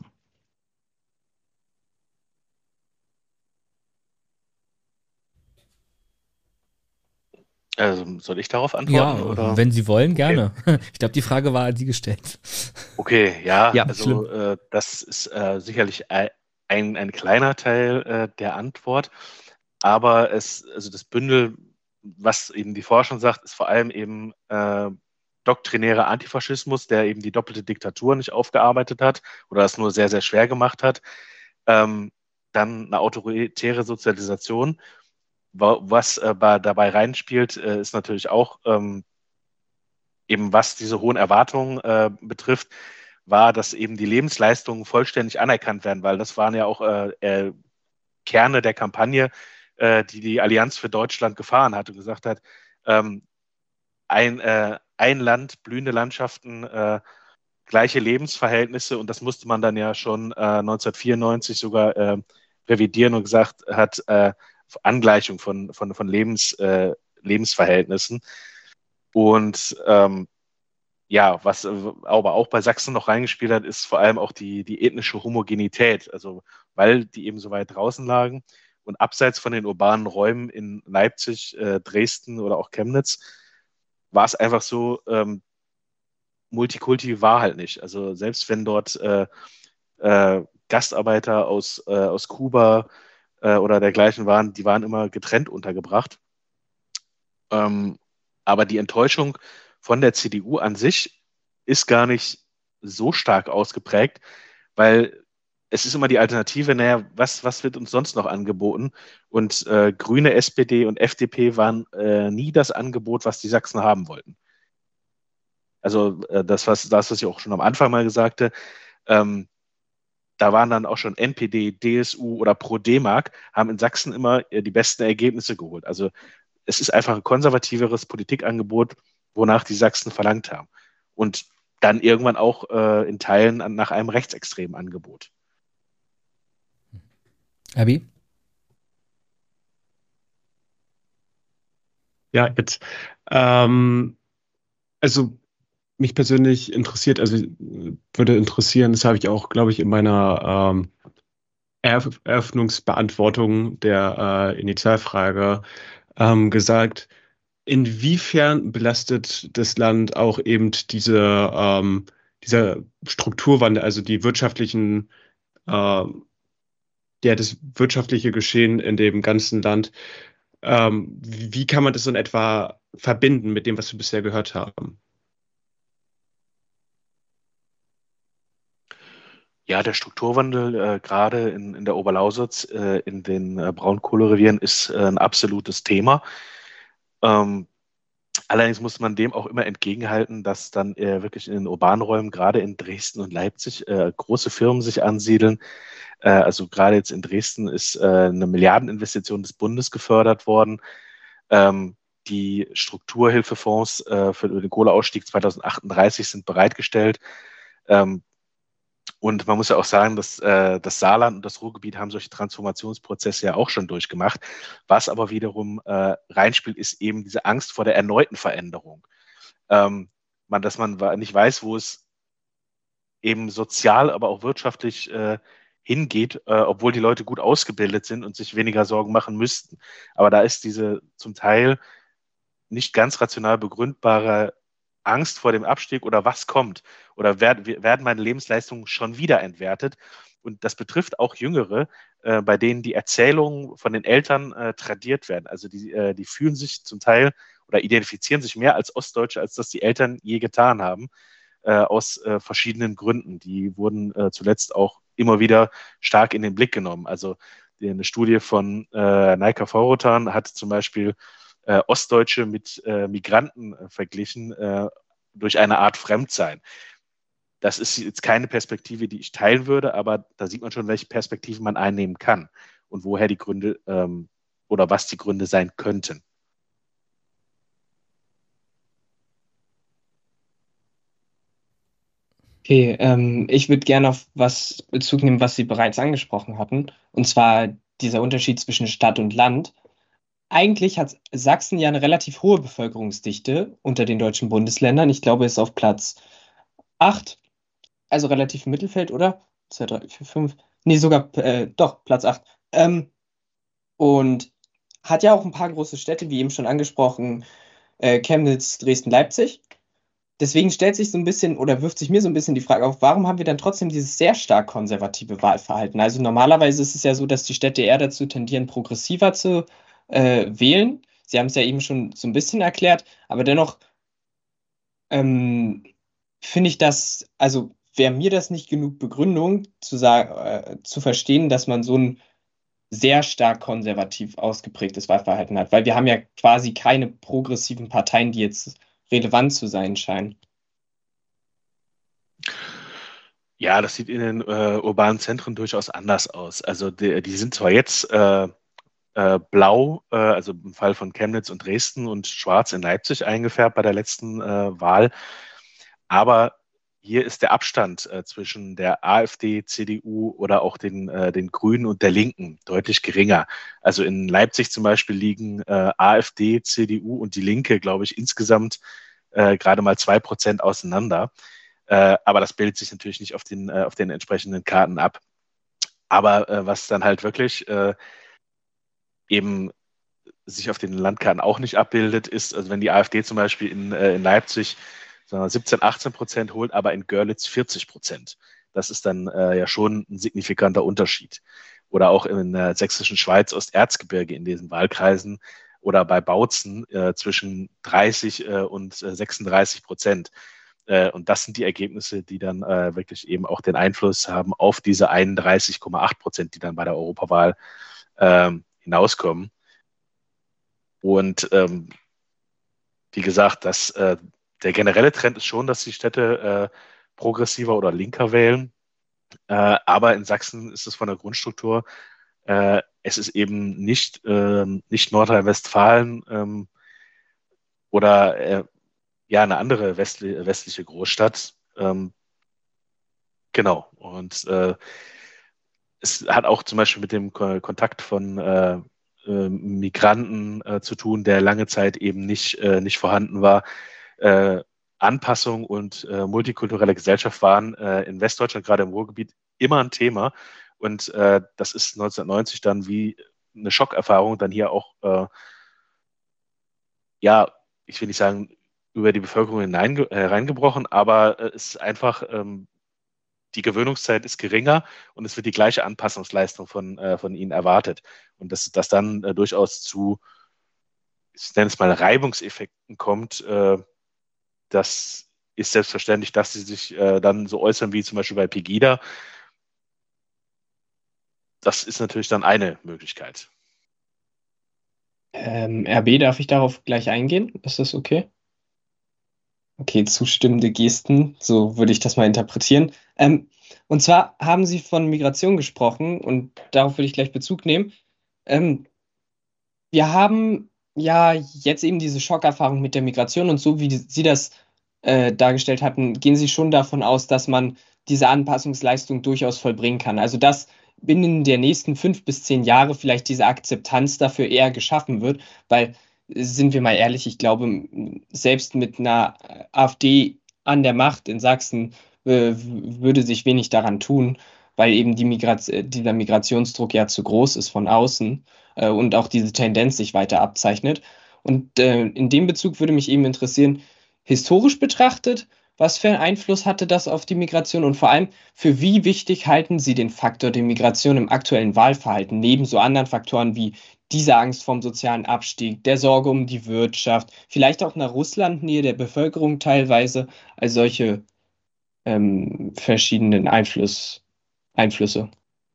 [SPEAKER 10] Also, soll ich darauf antworten?
[SPEAKER 5] Ja,
[SPEAKER 10] oder?
[SPEAKER 5] wenn Sie wollen, gerne.
[SPEAKER 10] Okay.
[SPEAKER 5] Ich glaube, die Frage war an Sie gestellt.
[SPEAKER 10] Okay, ja,
[SPEAKER 9] Ja,
[SPEAKER 10] also äh, das ist äh, sicherlich ein, ein, ein kleiner Teil äh, der Antwort, aber es, also das Bündel, was eben die Forschung sagt, ist vor allem eben äh, doktrinärer Antifaschismus, der eben die doppelte Diktatur nicht aufgearbeitet hat oder das nur sehr, sehr schwer gemacht hat. Ähm, dann eine autoritäre Sozialisation. Wa- Was äh, bei, dabei reinspielt, äh, ist natürlich auch ähm, eben was diese hohen Erwartungen äh, betrifft, war, dass eben die Lebensleistungen vollständig anerkannt werden, weil das waren ja auch äh, äh, Kerne der Kampagne, äh, die die Allianz für Deutschland gefahren hat und gesagt hat, ähm, ein, äh, ein Land, blühende Landschaften, äh, gleiche Lebensverhältnisse und das musste man dann ja schon äh, neunzehnhundertvierundneunzig sogar äh, revidieren und gesagt hat, äh, Angleichung von, von, von Lebens, äh, Lebensverhältnissen. Und ähm, ja, was äh, aber auch bei Sachsen noch reingespielt hat, ist vor allem auch die, die ethnische Homogenität. Also weil die eben so weit draußen lagen und abseits von den urbanen Räumen in Leipzig, äh, Dresden oder auch Chemnitz, war es einfach so, ähm, Multikulti war halt nicht. Also selbst wenn dort äh, äh, Gastarbeiter aus, äh, aus Kuba äh, oder dergleichen waren, die waren immer getrennt untergebracht. Ähm, aber die Enttäuschung von der C D U an sich ist gar nicht so stark ausgeprägt, weil es ist immer die Alternative, naja, was, was wird uns sonst noch angeboten? Und äh, Grüne, S P D und F D P waren äh, nie das Angebot, was die Sachsen haben wollten. Also äh, das, was, das, was ich auch schon am Anfang mal sagte, ähm, da waren dann auch schon N P D, D S U oder Pro D-Mark, haben in Sachsen immer äh, die besten Ergebnisse geholt. Also es ist einfach ein konservativeres Politikangebot, wonach die Sachsen verlangt haben. Und dann irgendwann auch äh, in Teilen an, nach einem rechtsextremen Angebot.
[SPEAKER 5] Abi?
[SPEAKER 7] Ja, jetzt. Ähm, also mich persönlich interessiert, also würde interessieren, das habe ich auch, glaube ich, in meiner ähm, Eröff- Eröffnungsbeantwortung der äh, Initialfrage ähm, gesagt, inwiefern belastet das Land auch eben diese, ähm, dieser Strukturwandel, also die wirtschaftlichen, ähm, ja, das wirtschaftliche Geschehen in dem ganzen Land. Ähm, wie kann man das in etwa verbinden mit dem, was wir bisher gehört haben?
[SPEAKER 10] Ja, der Strukturwandel äh, gerade in, in der Oberlausitz, äh, in den äh, Braunkohlerevieren ist äh, ein absolutes Thema. Ähm, allerdings muss man dem auch immer entgegenhalten, dass dann äh, wirklich in den urbanen Räumen, gerade in Dresden und Leipzig, äh, große Firmen sich ansiedeln. Äh, also gerade jetzt in Dresden ist äh, eine Milliardeninvestition des Bundes gefördert worden. Ähm, die Strukturhilfefonds äh, für den Kohleausstieg zweitausendachtunddreißig sind bereitgestellt. Ähm, Und man muss ja auch sagen, dass äh, das Saarland und das Ruhrgebiet haben solche Transformationsprozesse ja auch schon durchgemacht. Was aber wiederum äh, reinspielt, ist eben diese Angst vor der erneuten Veränderung. Ähm, man, dass man nicht weiß, wo es eben sozial, aber auch wirtschaftlich äh, hingeht, äh, obwohl die Leute gut ausgebildet sind und sich weniger Sorgen machen müssten. Aber da ist diese zum Teil nicht ganz rational begründbare Angst vor dem Abstieg oder was kommt oder werd, werden meine Lebensleistungen schon wieder entwertet. Und das betrifft auch Jüngere, äh, bei denen die Erzählungen von den Eltern äh, tradiert werden. Also die, äh, die fühlen sich zum Teil oder identifizieren sich mehr als Ostdeutsche, als das die Eltern je getan haben, äh, aus äh, verschiedenen Gründen. Die wurden äh, zuletzt auch immer wieder stark in den Blick genommen. Also die, eine Studie von äh, Naika Vorrotan hat zum Beispiel Äh, Ostdeutsche mit äh, Migranten äh, verglichen äh, durch eine Art Fremdsein. Das ist jetzt keine Perspektive, die ich teilen würde, aber da sieht man schon, welche Perspektiven man einnehmen kann und woher die Gründe ähm, oder was die Gründe sein könnten.
[SPEAKER 6] Okay, ähm, ich würde gerne auf was Bezug nehmen, was Sie bereits angesprochen hatten, und zwar dieser Unterschied zwischen Stadt und Land. Eigentlich hat Sachsen ja eine relativ hohe Bevölkerungsdichte unter den deutschen Bundesländern. Ich glaube, es ist auf Platz acht, also relativ im Mittelfeld, oder? zwei, drei, vier, fünf. Nee, sogar, äh, doch, Platz acht. Ähm, und hat ja auch ein paar große Städte, wie eben schon angesprochen, äh, Chemnitz, Dresden, Leipzig. Deswegen stellt sich so ein bisschen oder wirft sich mir so ein bisschen die Frage auf, warum haben wir dann trotzdem dieses sehr stark konservative Wahlverhalten? Also normalerweise ist es ja so, dass die Städte eher dazu tendieren, progressiver zu äh, wählen. Sie haben es ja eben schon so ein bisschen erklärt, aber dennoch ähm, finde ich das, also wäre mir das nicht genug Begründung zu sagen, äh, zu verstehen, dass man so ein sehr stark konservativ ausgeprägtes Wahlverhalten hat, weil wir haben ja quasi keine progressiven Parteien, die jetzt relevant zu sein scheinen.
[SPEAKER 10] Ja, das sieht in den äh, urbanen Zentren durchaus anders aus. Also die, die sind zwar jetzt äh, äh, blau, äh, also im Fall von Chemnitz und Dresden, und schwarz in Leipzig eingefärbt bei der letzten äh, Wahl, aber hier ist der Abstand äh, zwischen der AfD, C D U oder auch den, äh, den Grünen und der Linken deutlich geringer. Also in Leipzig zum Beispiel liegen äh, AfD, C D U und die Linke, glaube ich, insgesamt äh, gerade mal zwei Prozent auseinander. Äh, aber das bildet sich natürlich nicht auf den, äh, auf den entsprechenden Karten ab. Aber äh, was dann halt wirklich äh, eben sich auf den Landkarten auch nicht abbildet, ist, also wenn die AfD zum Beispiel in, äh, in Leipzig siebzehn, achtzehn Prozent holt, aber in Görlitz vierzig Prozent. Das ist dann äh, ja schon ein signifikanter Unterschied. Oder auch in der sächsischen Schweiz, Osterzgebirge in diesen Wahlkreisen oder bei Bautzen äh, zwischen dreißig äh, und äh, sechsunddreißig Prozent. Äh, und das sind die Ergebnisse, die dann äh, wirklich eben auch den Einfluss haben auf diese einunddreißig Komma acht Prozent, die dann bei der Europawahl äh, hinauskommen. Und ähm, wie gesagt, das äh, der generelle Trend ist schon, dass die Städte äh, progressiver oder linker wählen. Äh, aber in Sachsen ist es von der Grundstruktur, äh, es ist eben nicht, äh, nicht Nordrhein-Westfalen ähm, oder äh, ja eine andere westli westliche Großstadt. Ähm, genau. Und äh, es hat auch zum Beispiel mit dem Ko Kontakt von äh, äh, Migranten äh, zu tun, der lange Zeit eben nicht, äh, nicht vorhanden war. Äh, Anpassung und äh, multikulturelle Gesellschaft waren äh, in Westdeutschland, gerade im Ruhrgebiet, immer ein Thema. Und äh, das ist neunzehnhundertneunzig dann wie eine Schockerfahrung dann hier auch, äh, ja, ich will nicht sagen, über die Bevölkerung hinein, äh, reingebrochen, aber äh, es ist einfach, ähm, die Gewöhnungszeit ist geringer und es wird die gleiche Anpassungsleistung von, äh, von ihnen erwartet. Und dass das dann äh, durchaus zu, ich nenne es mal, Reibungseffekten kommt, äh, das ist selbstverständlich, dass sie sich äh, dann so äußern wie zum Beispiel bei Pegida. Das ist natürlich dann eine Möglichkeit.
[SPEAKER 6] Ähm, R B, darf ich darauf gleich eingehen? Ist das okay? Okay, zustimmende Gesten, so würde ich das mal interpretieren. Ähm, und zwar haben Sie von Migration gesprochen und darauf will ich gleich Bezug nehmen. Ähm, wir haben ja jetzt eben diese Schockerfahrung mit der Migration und so wie die, Sie das äh, dargestellt hatten, gehen Sie schon davon aus, dass man diese Anpassungsleistung durchaus vollbringen kann. Also dass binnen der nächsten fünf bis zehn Jahre vielleicht diese Akzeptanz dafür eher geschaffen wird, weil, sind wir mal ehrlich, ich glaube, selbst mit einer AfD an der Macht in Sachsen äh, würde sich wenig daran tun, weil eben die Migrat dieser Migrationsdruck ja zu groß ist von außen äh, und auch diese Tendenz sich weiter abzeichnet. Und äh, in dem Bezug würde mich eben interessieren, historisch betrachtet, was für einen Einfluss hatte das auf die Migration und vor allem, für wie wichtig halten Sie den Faktor der Migration im aktuellen Wahlverhalten, neben so anderen Faktoren wie dieser Angst vorm sozialen Abstieg, der Sorge um die Wirtschaft, vielleicht auch einer Russlandnähe der Bevölkerung teilweise, als solche ähm, verschiedenen Einfluss, Einflüsse?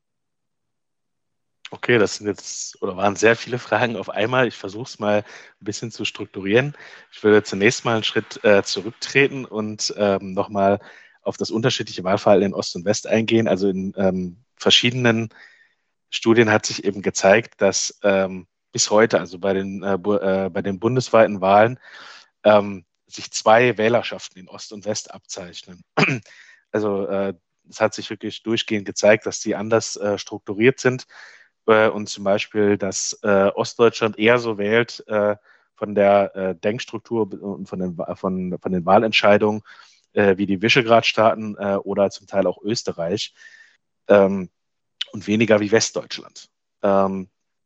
[SPEAKER 10] Okay, das sind jetzt oder waren sehr viele Fragen auf einmal. Ich versuche es mal ein bisschen zu strukturieren. Ich würde zunächst mal einen Schritt äh, zurücktreten und ähm, nochmal auf das unterschiedliche Wahlverhalten in Ost und West eingehen. Also in ähm, verschiedenen Studien hat sich eben gezeigt, dass ähm, bis heute, also bei den, äh, bu- äh, bei den bundesweiten Wahlen, ähm, sich zwei Wählerschaften in Ost und West abzeichnen. Also äh, es hat sich wirklich durchgehend gezeigt, dass die anders äh, strukturiert sind. Und zum Beispiel, dass äh, Ostdeutschland eher so wählt äh, von der äh, Denkstruktur und von den, von, von den Wahlentscheidungen äh, wie die Visegrad-Staaten äh, oder zum Teil auch Österreich ähm, und weniger wie Westdeutschland. Ähm,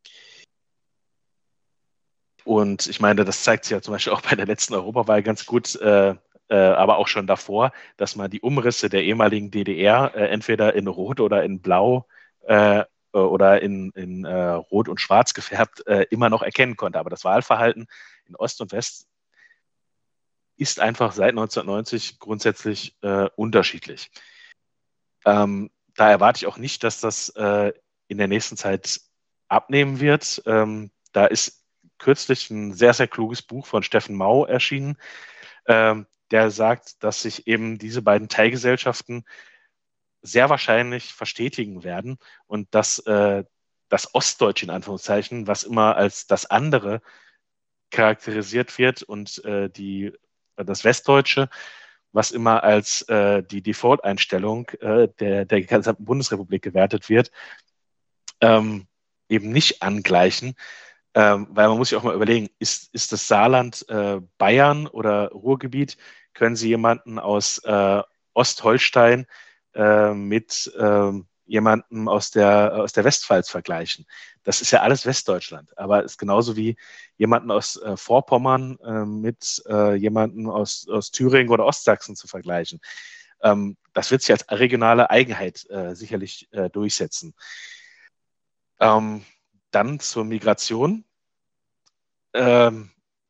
[SPEAKER 10] und ich meine, das zeigt sich ja zum Beispiel auch bei der letzten Europawahl ganz gut, äh, äh, aber auch schon davor, dass man die Umrisse der ehemaligen D D R äh, entweder in Rot oder in Blau äh, oder in, in äh, Rot und Schwarz gefärbt, äh, immer noch erkennen konnte. Aber das Wahlverhalten in Ost und West ist einfach seit neunzehnhundertneunzig grundsätzlich äh, unterschiedlich. Ähm, da erwarte ich auch nicht, dass das äh, in der nächsten Zeit abnehmen wird. Ähm, da ist kürzlich ein sehr, sehr kluges Buch von Steffen Mau erschienen, ähm, der sagt, dass sich eben diese beiden Teilgesellschaften sehr wahrscheinlich verstetigen werden und dass äh, das Ostdeutsche in Anführungszeichen, was immer als das andere charakterisiert wird und äh, die, das Westdeutsche, was immer als äh, die Default-Einstellung äh, der, der gesamten Bundesrepublik gewertet wird, ähm, eben nicht angleichen. Ähm, weil man muss sich auch mal überlegen, ist, ist das Saarland äh, Bayern oder Ruhrgebiet? Können Sie jemanden aus äh, Ostholstein mit ähm, jemandem aus der, aus der Westpfalz vergleichen. Das ist ja alles Westdeutschland, aber ist genauso wie jemanden aus äh, Vorpommern äh, mit äh, jemandem aus, aus Thüringen oder Ostsachsen zu vergleichen. Ähm, das wird sich als regionale Eigenheit äh, sicherlich äh, durchsetzen. Ähm, dann zur Migration. Ähm,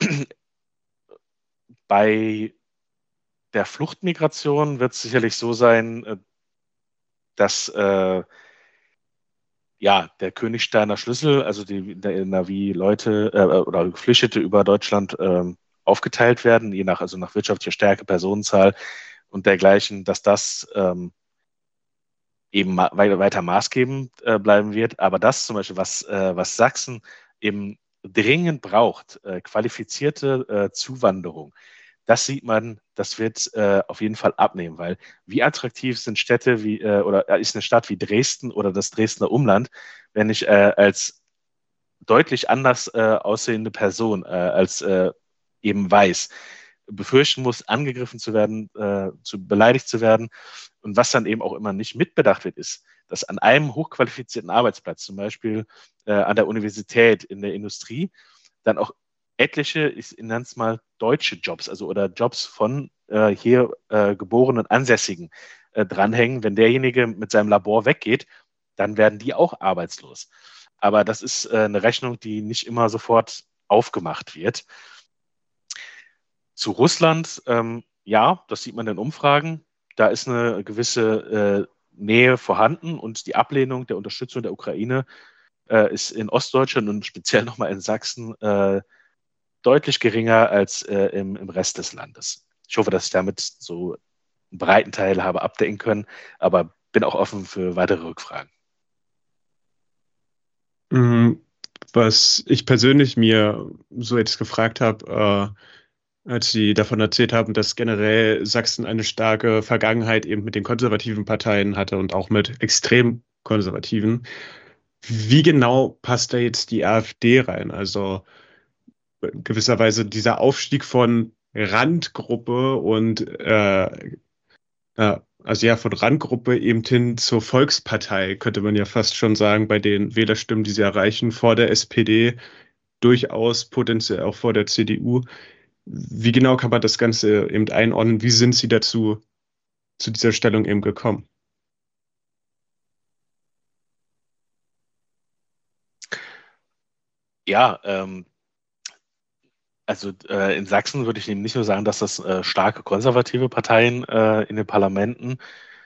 [SPEAKER 10] bei der Fluchtmigration wird es sicherlich so sein, äh, dass äh, ja, der Königsteiner Schlüssel, also die, der, wie Leute äh, oder Geflüchtete über Deutschland äh, aufgeteilt werden, je nach, also nach wirtschaftlicher Stärke, Personenzahl und dergleichen, dass das ähm, eben ma weiter maßgebend äh, bleiben wird. Aber das zum Beispiel, was, äh, was Sachsen eben dringend braucht, äh, qualifizierte äh, Zuwanderung, das sieht man, das wird äh, auf jeden Fall abnehmen, weil wie attraktiv sind Städte wie äh, oder äh, ist eine Stadt wie Dresden oder das Dresdner Umland, wenn ich äh, als deutlich anders äh, aussehende Person äh, als äh, eben weiß befürchten muss, angegriffen zu werden, äh, zu beleidigt zu werden und was dann eben auch immer nicht mitbedacht wird, ist, dass an einem hochqualifizierten Arbeitsplatz, zum Beispiel äh, an der Universität, in der Industrie, dann auch etliche, ich nenne es mal deutsche Jobs, also oder Jobs von äh, hier äh, geborenen Ansässigen äh, dranhängen. Wenn derjenige mit seinem Labor weggeht, dann werden die auch arbeitslos. Aber das ist äh, eine Rechnung, die nicht immer sofort aufgemacht wird. Zu Russland, ähm, ja, das sieht man in Umfragen. Da ist eine gewisse äh, Nähe vorhanden und die Ablehnung der Unterstützung der Ukraine äh, ist in Ostdeutschland und speziell nochmal in Sachsen äh, deutlich geringer als äh, im, im Rest des Landes. Ich hoffe, dass ich damit so einen breiten Teil habe abdecken können, aber bin auch offen für weitere Rückfragen.
[SPEAKER 7] Was ich persönlich mir so jetzt gefragt habe, äh, als Sie davon erzählt haben, dass generell Sachsen eine starke Vergangenheit eben mit den konservativen Parteien hatte und auch mit extrem konservativen. Wie genau passt da jetzt die AfD rein? Also gewisserweise dieser Aufstieg von Randgruppe und äh, äh, also ja, von Randgruppe eben hin zur Volkspartei, könnte man ja fast schon sagen, bei den Wählerstimmen, die sie erreichen, vor der S P D, durchaus potenziell auch vor der C D U. Wie genau kann man das Ganze eben einordnen? Wie sind Sie dazu, zu dieser Stellung eben gekommen?
[SPEAKER 10] Ja, ähm, also äh, in Sachsen würde ich eben nicht nur sagen, dass das äh, starke konservative Parteien äh, in den Parlamenten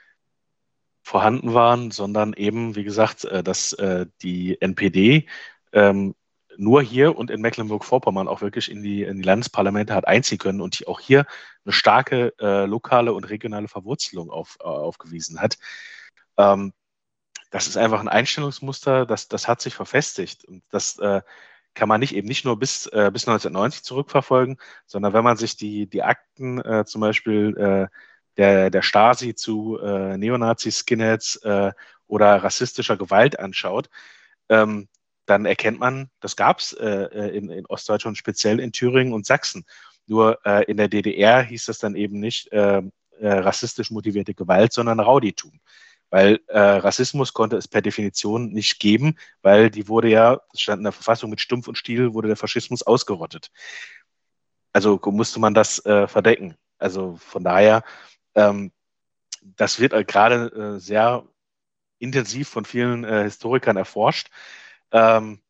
[SPEAKER 10] vorhanden waren, sondern eben, wie gesagt, äh, dass äh, die N P D ähm, nur hier und in Mecklenburg-Vorpommern auch wirklich in die, in die Landesparlamente hat einziehen können und die auch hier eine starke äh, lokale und regionale Verwurzelung auf, äh, aufgewiesen hat. Ähm, das ist einfach ein Einstellungsmuster, das, das hat sich verfestigt. Und das äh, kann man nicht eben nicht nur bis, äh, bis neunzehnhundertneunzig zurückverfolgen, sondern wenn man sich die, die Akten äh, zum Beispiel äh, der, der Stasi zu äh, Neonazi-Skinheads äh, oder rassistischer Gewalt anschaut, ähm, dann erkennt man, das gab es äh, in, in Ostdeutschland, speziell in Thüringen und Sachsen. Nur äh, in der D D R hieß das dann eben nicht äh, äh, rassistisch motivierte Gewalt, sondern Rauditum. Weil äh, Rassismus konnte es per Definition nicht geben, weil die wurde ja, das stand in der Verfassung, mit Stumpf und Stiel wurde der Faschismus ausgerottet. Also musste man das äh, verdecken. Also von daher, ähm, das wird äh, gerade äh, sehr intensiv von vielen äh, Historikern erforscht. Ähm,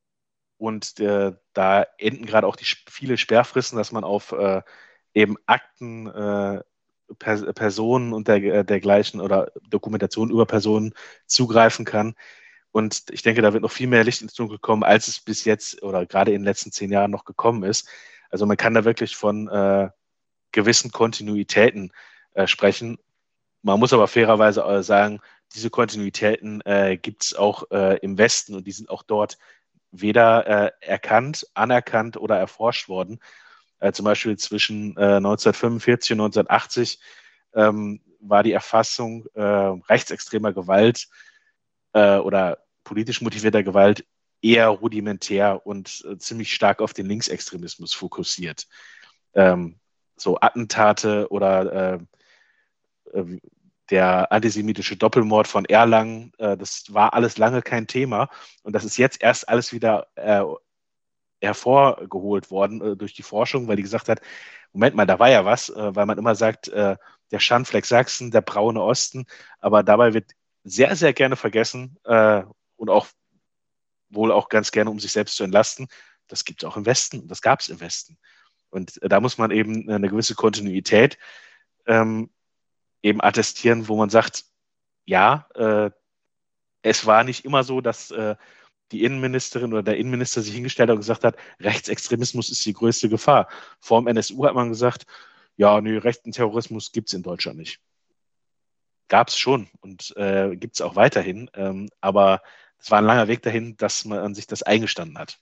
[SPEAKER 10] und äh, da enden gerade auch die viele Sperrfristen, dass man auf äh, eben Akten, äh, per Personen und der, dergleichen oder Dokumentation über Personen zugreifen kann. Und ich denke, da wird noch viel mehr Licht ins Dunkel kommen, als es bis jetzt oder gerade in den letzten zehn Jahren noch gekommen ist. Also man kann da wirklich von äh, gewissen Kontinuitäten äh, sprechen. Man muss aber fairerweise äh, sagen, diese Kontinuitäten äh, gibt es auch äh, im Westen und die sind auch dort weder äh, erkannt, anerkannt oder erforscht worden. Äh, zum Beispiel zwischen äh, neunzehnhundertfünfundvierzig und neunzehnhundertachtzig ähm, war die Erfassung äh, rechtsextremer Gewalt äh, oder politisch motivierter Gewalt eher rudimentär und äh, ziemlich stark auf den Linksextremismus fokussiert. Ähm, so Attentate oder äh, äh, der antisemitische Doppelmord von Erlangen, äh, das war alles lange kein Thema und das ist jetzt erst alles wieder äh, hervorgeholt worden äh, durch die Forschung, weil die gesagt hat, Moment mal, da war ja was, äh, weil man immer sagt, äh, der Schandfleck Sachsen, der braune Osten, aber dabei wird sehr, sehr gerne vergessen äh, und auch wohl auch ganz gerne, um sich selbst zu entlasten, das gibt es auch im Westen, das gab es im Westen. Und äh, da muss man eben eine gewisse Kontinuität ähm, eben attestieren, wo man sagt, ja, äh, es war nicht immer so, dass äh, die Innenministerin oder der Innenminister sich hingestellt hat und gesagt hat, Rechtsextremismus ist die größte Gefahr. Vor dem N S U hat man gesagt, ja, nee, rechten Terrorismus gibt es in Deutschland nicht. Gab es schon und äh, gibt es auch weiterhin, ähm, aber es war ein langer Weg dahin, dass man sich das eingestanden hat.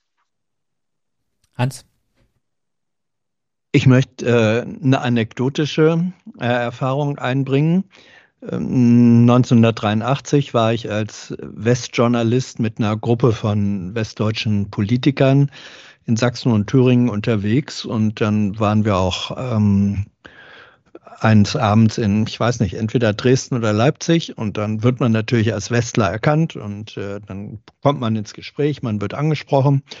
[SPEAKER 5] Hans?
[SPEAKER 9] Ich möchte äh, eine anekdotische äh, Erfahrung einbringen. neunzehnhundertdreiundachtzig war ich als Westjournalist mit einer Gruppe von westdeutschen Politikern in Sachsen und Thüringen unterwegs und dann waren wir auch ähm, eines Abends in, ich weiß nicht, entweder Dresden oder Leipzig und dann wird man natürlich als Westler erkannt und äh, dann kommt man ins Gespräch, man wird angesprochen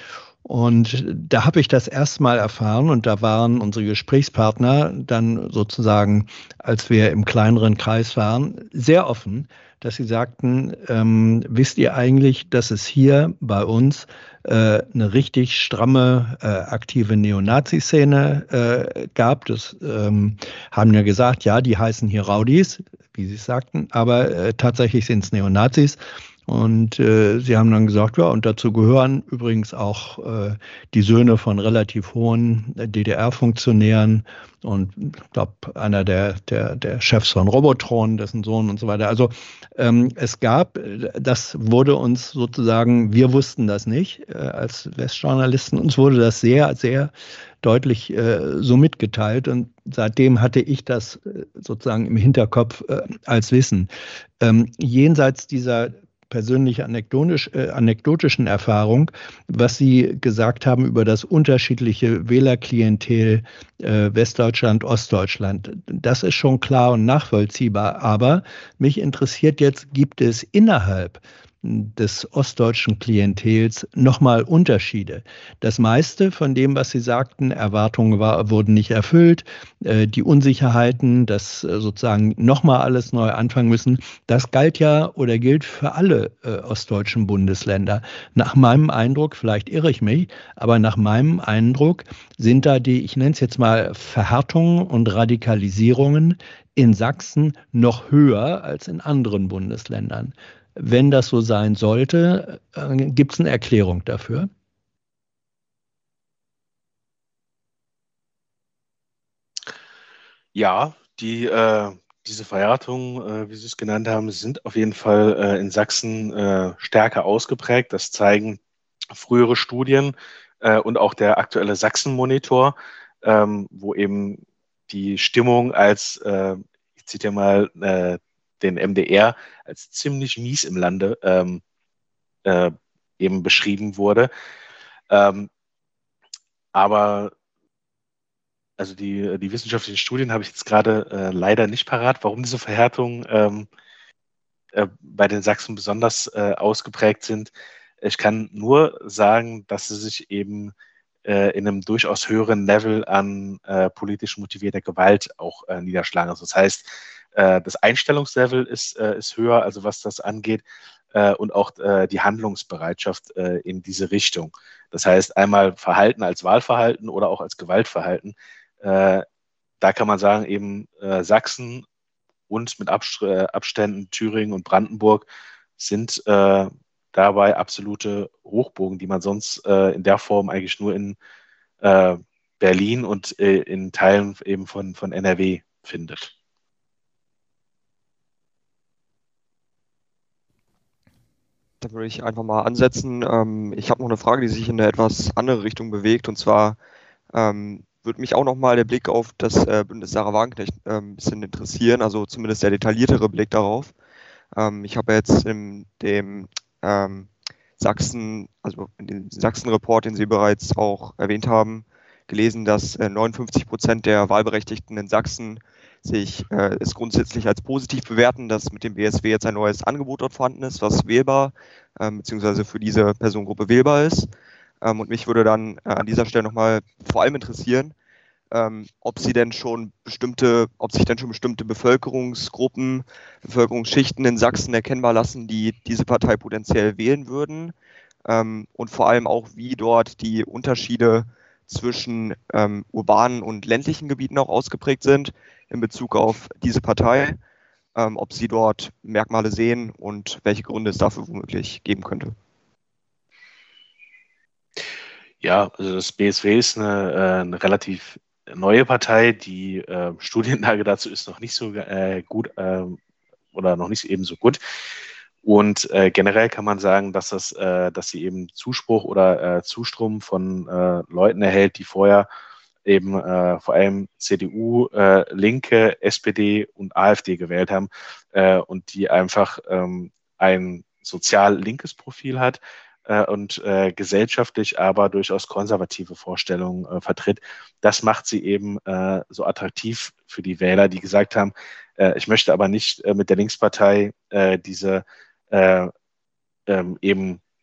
[SPEAKER 9] Und da habe ich das erstmal erfahren und da waren unsere Gesprächspartner dann sozusagen, als wir im kleineren Kreis waren, sehr offen, dass sie sagten, ähm, wisst ihr eigentlich, dass es hier bei uns äh, eine richtig stramme, äh, aktive Neonazi-Szene äh, gab. Das ähm, haben ja gesagt, ja, die heißen hier Rowdies, wie sie es sagten, aber äh, tatsächlich sind es Neonazis. Und äh, sie haben dann gesagt, ja, und dazu gehören übrigens auch äh, die Söhne von relativ hohen D D R-Funktionären und ich glaube, einer der, der, der Chefs von Robotron, dessen Sohn und so weiter. Also ähm, es gab, das wurde uns sozusagen, wir wussten das nicht äh, als Westjournalisten, uns wurde das sehr, sehr deutlich äh, so mitgeteilt und seitdem hatte ich das äh, sozusagen im Hinterkopf äh, als Wissen. Ähm, jenseits dieser persönlich anekdotisch, äh, anekdotischen Erfahrung, was Sie gesagt haben über das unterschiedliche Wählerklientel äh, Westdeutschland, Ostdeutschland. Das ist schon klar und nachvollziehbar. Aber mich interessiert jetzt, gibt es innerhalb des ostdeutschen Klientels nochmal Unterschiede. Das meiste von dem, was Sie sagten, Erwartungen war, wurden nicht erfüllt, äh, die Unsicherheiten, dass äh, sozusagen nochmal alles neu anfangen müssen, das galt ja oder gilt für alle äh, ostdeutschen Bundesländer. Nach meinem Eindruck, vielleicht irre ich mich, aber nach meinem Eindruck sind da die, ich nenne es jetzt mal Verhärtungen und Radikalisierungen in Sachsen noch höher als in anderen Bundesländern. Wenn das so sein sollte, äh, gibt es eine Erklärung dafür?
[SPEAKER 10] Ja, die, äh, diese Verhärtungen, äh, wie Sie es genannt haben, sind auf jeden Fall äh, in Sachsen äh, stärker ausgeprägt. Das zeigen frühere Studien äh, und auch der aktuelle Sachsen-Monitor, ähm, wo eben die Stimmung als, äh, ich zitiere mal äh, den M D R, als ziemlich mies im Lande ähm, äh, eben beschrieben wurde. Ähm, aber also die, die wissenschaftlichen Studien habe ich jetzt gerade äh, leider nicht parat, warum diese Verhärtungen ähm, äh, bei den Sachsen besonders äh, ausgeprägt sind. Ich kann nur sagen, dass sie sich eben äh, in einem durchaus höheren Level an äh, politisch motivierter Gewalt auch äh, niederschlagen. Also das heißt, äh, das Einstellungslevel ist, äh, ist höher, also was das angeht, äh, und auch äh, die Handlungsbereitschaft äh, in diese Richtung. Das heißt, einmal Verhalten als Wahlverhalten oder auch als Gewaltverhalten. Äh, da kann man sagen, eben äh, Sachsen und mit Abst- äh, Abständen Thüringen und Brandenburg sind äh, dabei absolute Hochburgen, die man sonst äh, in der Form eigentlich nur in äh, Berlin und äh, in Teilen eben von, von N R W findet.
[SPEAKER 8] Da würde ich einfach mal ansetzen. Ähm, ich habe noch eine Frage, die sich in eine etwas andere Richtung bewegt. Und zwar ähm, würde mich auch nochmal der Blick auf das äh, Bündnis Sarah Wagenknecht äh, ein bisschen interessieren, also zumindest der detailliertere Blick darauf. Ähm, ich habe jetzt in dem ähm, Sachsen, also in dem Sachsen-Report, den Sie bereits auch erwähnt haben, gelesen, dass äh, neunundfünfzig Prozent der Wahlberechtigten in Sachsen sich äh, es grundsätzlich als positiv bewerten, dass mit dem B S W jetzt ein neues Angebot dort vorhanden ist, was wählbar ähm, beziehungsweise für diese Personengruppe wählbar ist. Ähm, und mich würde dann äh, an dieser Stelle nochmal vor allem interessieren, ähm, ob sie denn schon bestimmte, ob sich denn schon bestimmte Bevölkerungsgruppen, Bevölkerungsschichten in Sachsen erkennbar lassen, die diese Partei potenziell wählen würden. Ähm, und vor allem auch, wie dort die Unterschiede zwischen ähm, urbanen und ländlichen Gebieten auch ausgeprägt sind in Bezug auf diese Partei, ähm, ob Sie dort Merkmale sehen und welche Gründe es dafür womöglich geben könnte.
[SPEAKER 10] Ja, also das B S W ist eine, äh, eine relativ neue Partei. Die äh, Studienlage dazu ist noch nicht so äh, gut äh, oder noch nicht ebenso gut. Und äh, generell kann man sagen, dass das, äh, dass sie eben Zuspruch oder äh, Zustrom von äh, Leuten erhält, die vorher eben äh, vor allem C D U, äh, Linke, S P D und AfD gewählt haben äh, und die einfach ähm, ein sozial linkes Profil hat äh, und äh, gesellschaftlich aber durchaus konservative Vorstellungen äh, vertritt. Das macht sie eben äh, so attraktiv für die Wähler, die gesagt haben, äh, ich möchte aber nicht äh, mit der Linkspartei äh, diese äh, ähm, eben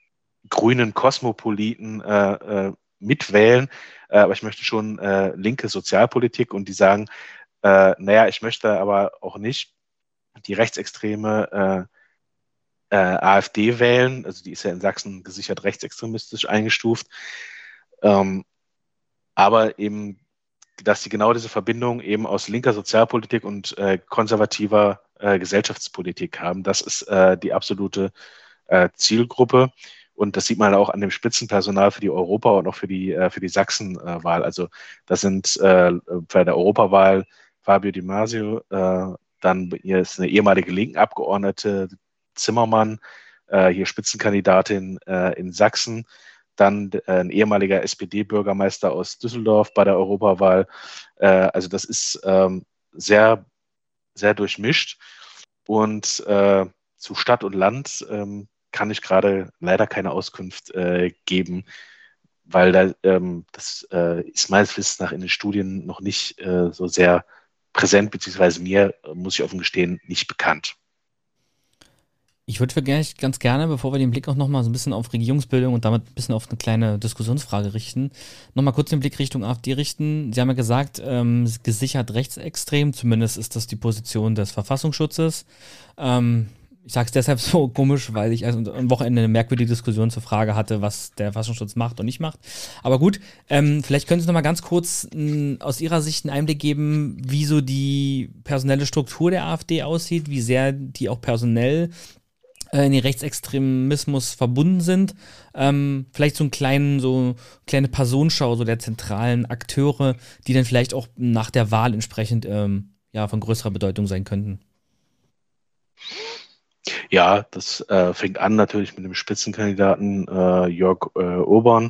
[SPEAKER 10] grünen Kosmopoliten äh, äh, mitwählen, äh, aber ich möchte schon äh, linke Sozialpolitik und die sagen, äh, naja, ich möchte aber auch nicht die rechtsextreme äh, äh, AfD wählen, also die ist ja in Sachsen gesichert rechtsextremistisch eingestuft, ähm, aber eben, dass sie genau diese Verbindung eben aus linker Sozialpolitik und äh, konservativer äh, Gesellschaftspolitik haben, das ist äh, die absolute äh, Zielgruppe. Und das sieht man auch an dem Spitzenpersonal für die Europa- und auch für die, äh, für die Sachsenwahl. Also das sind äh, bei der Europawahl Fabio Di Masio, äh, dann hier ist eine ehemalige Linken-Abgeordnete Zimmermann, äh, hier Spitzenkandidatin äh, in Sachsen, dann äh, ein ehemaliger S P D-Bürgermeister aus Düsseldorf bei der Europawahl. Äh, also das ist ähm, sehr, sehr durchmischt. Und äh, zu Stadt und Land ähm, kann ich gerade leider keine Auskunft äh, geben, weil da, ähm, das äh, ist meines Wissens nach in den Studien noch nicht äh, so sehr präsent, beziehungsweise mir, äh, muss ich offen gestehen, nicht bekannt.
[SPEAKER 5] Ich würde ganz gerne, bevor wir den Blick auch nochmal so ein bisschen auf Regierungsbildung und damit ein bisschen auf eine kleine Diskussionsfrage richten, nochmal kurz den Blick Richtung AfD richten. Sie haben ja gesagt, ähm, gesichert rechtsextrem, zumindest ist das die Position des Verfassungsschutzes. Ähm, Ich sage es deshalb so komisch, weil ich also am Wochenende eine merkwürdige Diskussion zur Frage hatte, was der Verfassungsschutz macht und nicht macht. Aber gut, ähm, vielleicht können Sie noch mal ganz kurz m, aus Ihrer Sicht einen Einblick geben, wie so die personelle Struktur der AfD aussieht, wie sehr die auch personell äh, in den Rechtsextremismus verbunden sind. Ähm, vielleicht so einen kleinen, so kleine Personenschau so der zentralen Akteure, die dann vielleicht auch nach der Wahl entsprechend ähm, ja, von größerer Bedeutung sein könnten.
[SPEAKER 10] Ja, das äh, fängt an natürlich mit dem Spitzenkandidaten äh, Jörg äh, Urban,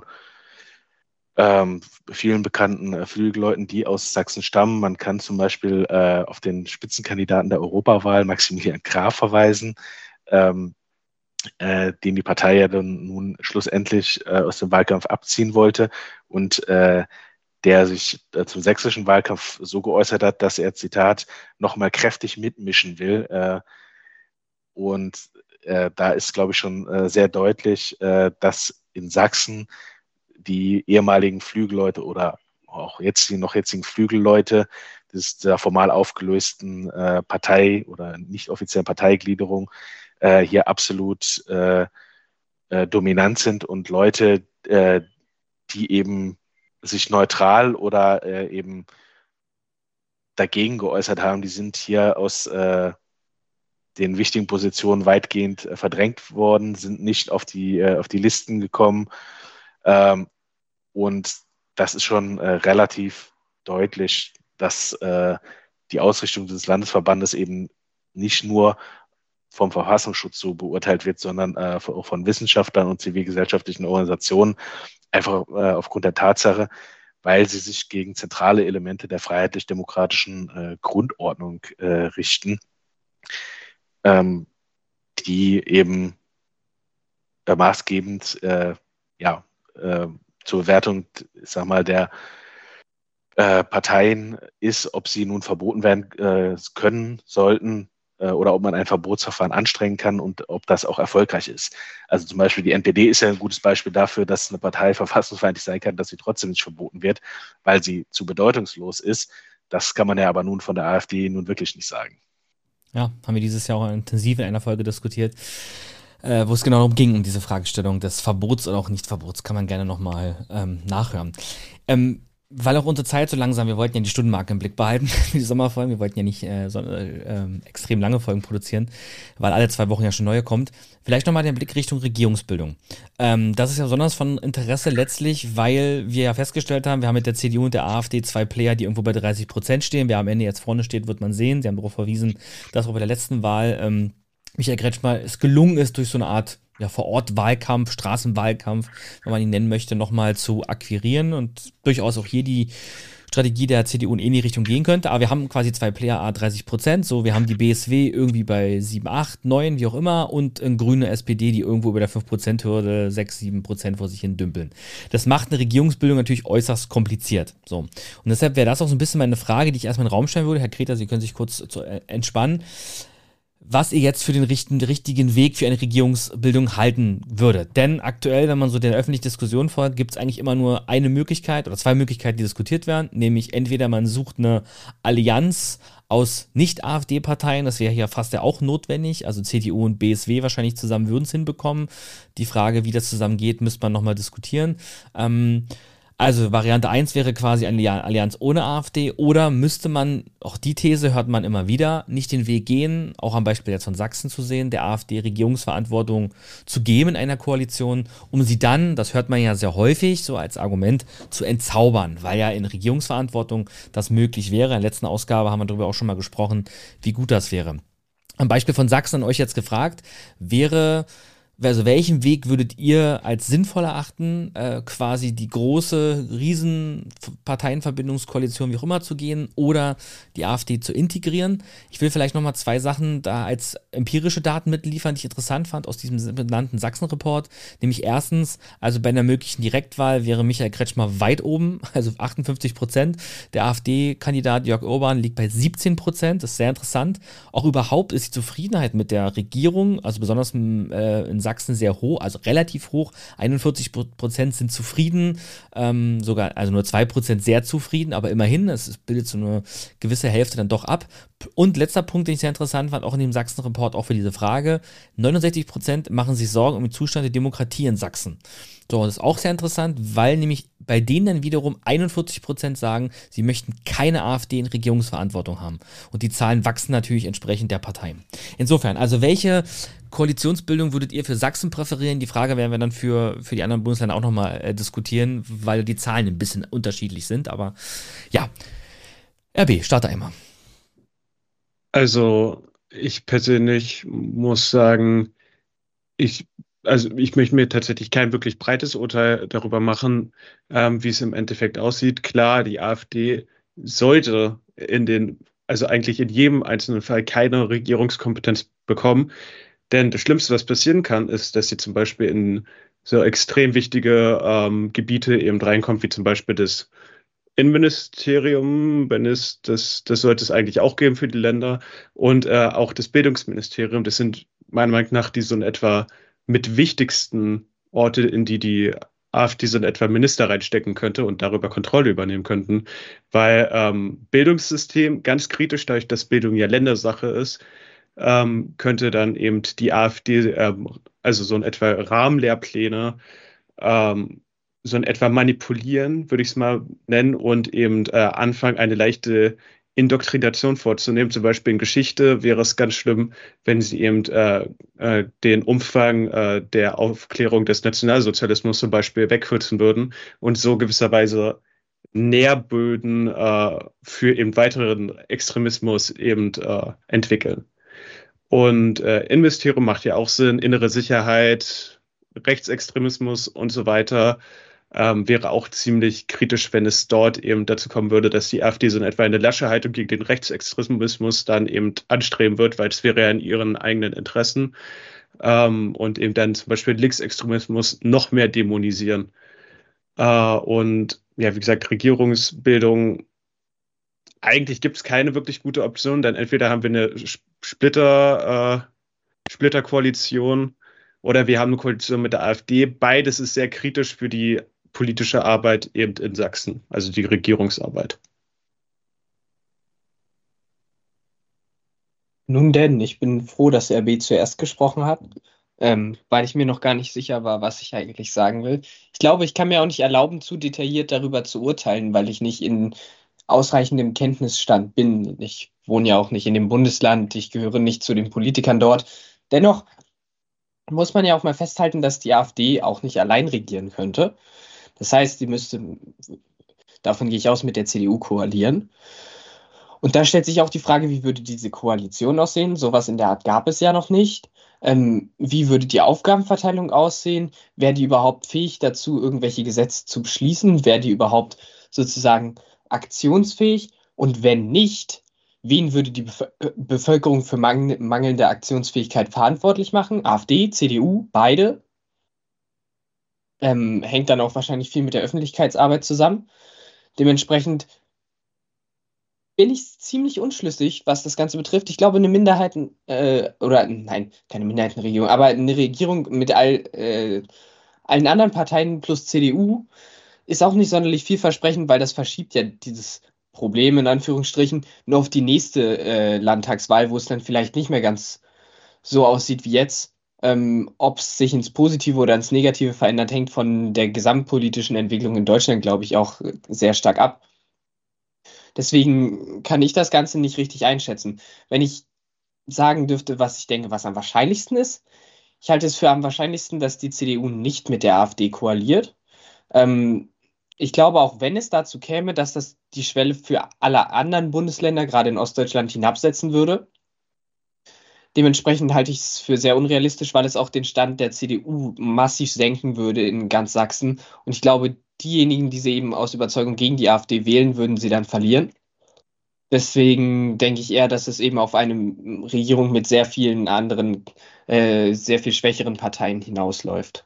[SPEAKER 10] ähm, vielen bekannten äh, Flügelleuten, die aus Sachsen stammen. Man kann zum Beispiel äh, auf den Spitzenkandidaten der Europawahl, Maximilian Graf, verweisen, ähm, äh, den die Partei ja dann nun schlussendlich äh, aus dem Wahlkampf abziehen wollte und äh, der sich äh, zum sächsischen Wahlkampf so geäußert hat, dass er, Zitat, nochmal kräftig mitmischen will. Äh, Und äh, da ist, glaube ich, schon äh, sehr deutlich, äh, dass in Sachsen die ehemaligen Flügelleute oder auch jetzt die noch jetzigen Flügelleute des, der formal aufgelösten äh, Partei oder nicht offiziellen Parteigliederung äh, hier absolut äh, äh, dominant sind und Leute, äh, die eben sich neutral oder äh, eben dagegen geäußert haben, die sind hier aus äh, den wichtigen Positionen weitgehend äh, verdrängt worden, sind nicht auf die, äh, auf die Listen gekommen. Ähm, und das ist schon äh, relativ deutlich, dass äh, die Ausrichtung des Landesverbandes eben nicht nur vom Verfassungsschutz so beurteilt wird, sondern äh, auch von Wissenschaftlern und zivilgesellschaftlichen Organisationen, einfach äh, aufgrund der Tatsache, weil sie sich gegen zentrale Elemente der freiheitlich-demokratischen äh, Grundordnung äh, richten, Ähm, die eben äh, maßgebend äh, ja, äh, zur Bewertung, ich sag mal, der äh, Parteien ist, ob sie nun verboten werden äh, können, sollten äh, oder ob man ein Verbotsverfahren anstrengen kann und ob das auch erfolgreich ist. Also zum Beispiel die N P D ist ja ein gutes Beispiel dafür, dass eine Partei verfassungsfeindlich sein kann, dass sie trotzdem nicht verboten wird, weil sie zu bedeutungslos ist. Das kann man ja aber nun von der AfD nun wirklich nicht sagen.
[SPEAKER 5] Ja, haben wir dieses Jahr auch intensiv in einer Folge diskutiert, äh, wo es genau darum ging, um diese Fragestellung des Verbots oder auch Nichtverbots, kann man gerne nochmal ähm, nachhören. Ähm, weil auch unsere Zeit so langsam, wir wollten ja die Stundenmarke im Blick behalten, die Sommerfolgen, wir wollten ja nicht äh, so, äh, extrem lange Folgen produzieren, weil alle zwei Wochen ja schon neue kommt. Vielleicht nochmal den Blick Richtung Regierungsbildung. Ähm, das ist ja besonders von Interesse letztlich, weil wir ja festgestellt haben, wir haben mit der C D U und der AfD zwei Player, die irgendwo bei dreißig Prozent stehen. Wer am Ende jetzt vorne steht, wird man sehen. Sie haben darauf verwiesen, dass auch bei der letzten Wahl ähm, Michael Kretschmer es gelungen ist, durch so eine Art ja, Vor-Ort-Wahlkampf, Straßenwahlkampf, wenn man ihn nennen möchte, nochmal zu akquirieren und durchaus auch hier die Strategie der C D U in ähnliche Richtung gehen könnte. Aber wir haben quasi zwei Player, A dreißig Prozent, so wir haben die B S W irgendwie bei sieben, acht, neun, wie auch immer und eine grüne S P D, die irgendwo über der fünf Prozent Hürde sechs, sieben Prozent vor sich hin dümpeln. Das macht eine Regierungsbildung natürlich äußerst kompliziert. So. Und deshalb wäre das auch so ein bisschen meine Frage, die ich erstmal in den Raum stellen würde. Herr Kreter, Sie können sich kurz zu, äh, entspannen. was ihr jetzt für den richten, richtigen Weg für eine Regierungsbildung halten würdet. Denn aktuell, wenn man so der öffentlichen Diskussion folgt, gibt es eigentlich immer nur eine Möglichkeit oder zwei Möglichkeiten, die diskutiert werden, nämlich entweder man sucht eine Allianz aus Nicht-AfD-Parteien, das wäre ja fast ja auch notwendig, also C D U und B S W wahrscheinlich zusammen würden es hinbekommen. Die Frage, wie das zusammen geht, müsste man nochmal diskutieren. Ähm, Also Variante eins wäre quasi eine Allianz ohne AfD, oder müsste man, auch die These hört man immer wieder, nicht den Weg gehen, auch am Beispiel jetzt von Sachsen zu sehen, der AfD Regierungsverantwortung zu geben in einer Koalition, um sie dann, das hört man ja sehr häufig so als Argument, zu entzaubern, weil ja in Regierungsverantwortung das möglich wäre. In der letzten Ausgabe haben wir darüber auch schon mal gesprochen, wie gut das wäre. Am Beispiel von Sachsen an euch jetzt gefragt, wäre... Also welchen Weg würdet ihr als sinnvoll erachten, äh, quasi die große riesen Parteienverbindungskoalition, wie auch immer, zu gehen oder die AfD zu integrieren? Ich will vielleicht nochmal zwei Sachen da als empirische Daten mitliefern, die ich interessant fand aus diesem benannten Sachsen-Report. Nämlich erstens, also bei einer möglichen Direktwahl wäre Michael Kretschmer weit oben, also achtundfünfzig Prozent. Der AfD-Kandidat Jörg Urban liegt bei siebzehn Prozent, das ist sehr interessant. Auch überhaupt ist die Zufriedenheit mit der Regierung, also besonders äh, in Sachsen sehr hoch, also relativ hoch. einundvierzig Prozent sind zufrieden, ähm, sogar, also nur zwei Prozent sehr zufrieden, aber immerhin, es bildet so eine gewisse Hälfte dann doch ab. Und letzter Punkt, den ich sehr interessant fand, auch in dem Sachsen-Report, auch für diese Frage, neunundsechzig Prozent machen sich Sorgen um den Zustand der Demokratie in Sachsen. So, das ist auch sehr interessant, weil nämlich bei denen dann wiederum einundvierzig Prozent sagen, sie möchten keine AfD in Regierungsverantwortung haben. Und die Zahlen wachsen natürlich entsprechend der Partei. Insofern, also welche Koalitionsbildung würdet ihr für Sachsen präferieren? Die Frage werden wir dann für, für die anderen Bundesländer auch nochmal äh, diskutieren, weil die Zahlen ein bisschen unterschiedlich sind. Aber ja, R B, starte einmal.
[SPEAKER 7] Also ich persönlich muss sagen, ich Also ich möchte mir tatsächlich kein wirklich breites Urteil darüber machen, ähm, wie es im Endeffekt aussieht. Klar, die AfD sollte in den, also eigentlich in jedem einzelnen Fall keine Regierungskompetenz bekommen. Denn das Schlimmste, was passieren kann, ist, dass sie zum Beispiel in so extrem wichtige ähm, Gebiete eben reinkommt, wie zum Beispiel das Innenministerium, wenn es das, das sollte es eigentlich auch geben für die Länder, und äh, auch das Bildungsministerium. Das sind meiner Meinung nach die so in etwa mit wichtigsten Orte, in die die AfD so in etwa Minister reinstecken könnte und darüber Kontrolle übernehmen könnten. Weil ähm, Bildungssystem, ganz kritisch, dadurch, dass Bildung ja Ländersache ist, ähm, könnte dann eben die AfD, ähm, also so in etwa Rahmenlehrpläne, ähm, so in etwa manipulieren, würde ich es mal nennen, und eben äh, anfangen, eine leichte Indoktrination vorzunehmen. Zum Beispiel in Geschichte wäre es ganz schlimm, wenn sie eben äh, äh, den Umfang äh, der Aufklärung des Nationalsozialismus zum Beispiel wegkürzen würden und so gewisserweise Nährböden äh, für eben weiteren Extremismus eben äh, entwickeln. Und äh, Innenministerium macht ja auch Sinn, innere Sicherheit, Rechtsextremismus und so weiter. Ähm, wäre auch ziemlich kritisch, wenn es dort eben dazu kommen würde, dass die AfD so in etwa eine lasche Haltung gegen den Rechtsextremismus dann eben anstreben wird, weil es wäre ja in ihren eigenen Interessen, ähm, und eben dann zum Beispiel Linksextremismus noch mehr dämonisieren. Äh, und ja, wie gesagt, Regierungsbildung, eigentlich gibt es keine wirklich gute Option, denn entweder haben wir eine Splitter, äh, Splitterkoalition oder wir haben eine Koalition mit der AfD. Beides ist sehr kritisch für die politische Arbeit eben in Sachsen, also die Regierungsarbeit.
[SPEAKER 6] Nun denn, ich bin froh, dass R B zuerst gesprochen hat, ähm, weil ich mir noch gar nicht sicher war, was ich eigentlich sagen will. Ich glaube, ich kann mir auch nicht erlauben, zu detailliert darüber zu urteilen, weil ich nicht in ausreichendem Kenntnisstand bin. Ich wohne ja auch nicht in dem Bundesland, ich gehöre nicht zu den Politikern dort. Dennoch muss man ja auch mal festhalten, dass die AfD auch nicht allein regieren könnte. Das heißt, sie müsste, davon gehe ich aus, mit der C D U koalieren. Und da stellt sich auch die Frage, wie würde diese Koalition aussehen? Sowas in der Art gab es ja noch nicht. Ähm, wie würde die Aufgabenverteilung aussehen? Wäre die überhaupt fähig dazu, irgendwelche Gesetze zu beschließen? Wäre die überhaupt sozusagen aktionsfähig? Und wenn nicht, wen würde die Bevö- Bevölkerung für mang- mangelnde Aktionsfähigkeit verantwortlich machen? AfD, C D U, beide? Ähm, hängt dann auch wahrscheinlich viel mit der Öffentlichkeitsarbeit zusammen. Dementsprechend bin ich ziemlich unschlüssig, was das Ganze betrifft. Ich glaube, eine Minderheiten, äh, oder nein, keine Minderheitenregierung, aber eine Regierung mit all, äh, allen anderen Parteien plus C D U ist auch nicht sonderlich vielversprechend, weil das verschiebt ja dieses Problem in Anführungsstrichen nur auf die nächste äh, Landtagswahl, wo es dann vielleicht nicht mehr ganz so aussieht wie jetzt. Ähm, ob es sich ins Positive oder ins Negative verändert, hängt von der gesamtpolitischen Entwicklung in Deutschland, glaube ich, auch äh, sehr stark ab. Deswegen kann ich das Ganze nicht richtig einschätzen. Wenn ich sagen dürfte, was ich denke, was am wahrscheinlichsten ist, ich halte es für am wahrscheinlichsten, dass die C D U nicht mit der AfD koaliert. Ähm, ich glaube, auch wenn es dazu käme, dass das die Schwelle für alle anderen Bundesländer, gerade in Ostdeutschland, hinabsetzen würde. Dementsprechend halte ich es für sehr unrealistisch, weil es auch den Stand der C D U massiv senken würde in ganz Sachsen. Und ich glaube, diejenigen, die sie eben aus Überzeugung gegen die AfD wählen, würden sie dann verlieren. Deswegen denke ich eher, dass es eben auf eine Regierung mit sehr vielen anderen, äh, sehr viel schwächeren Parteien hinausläuft.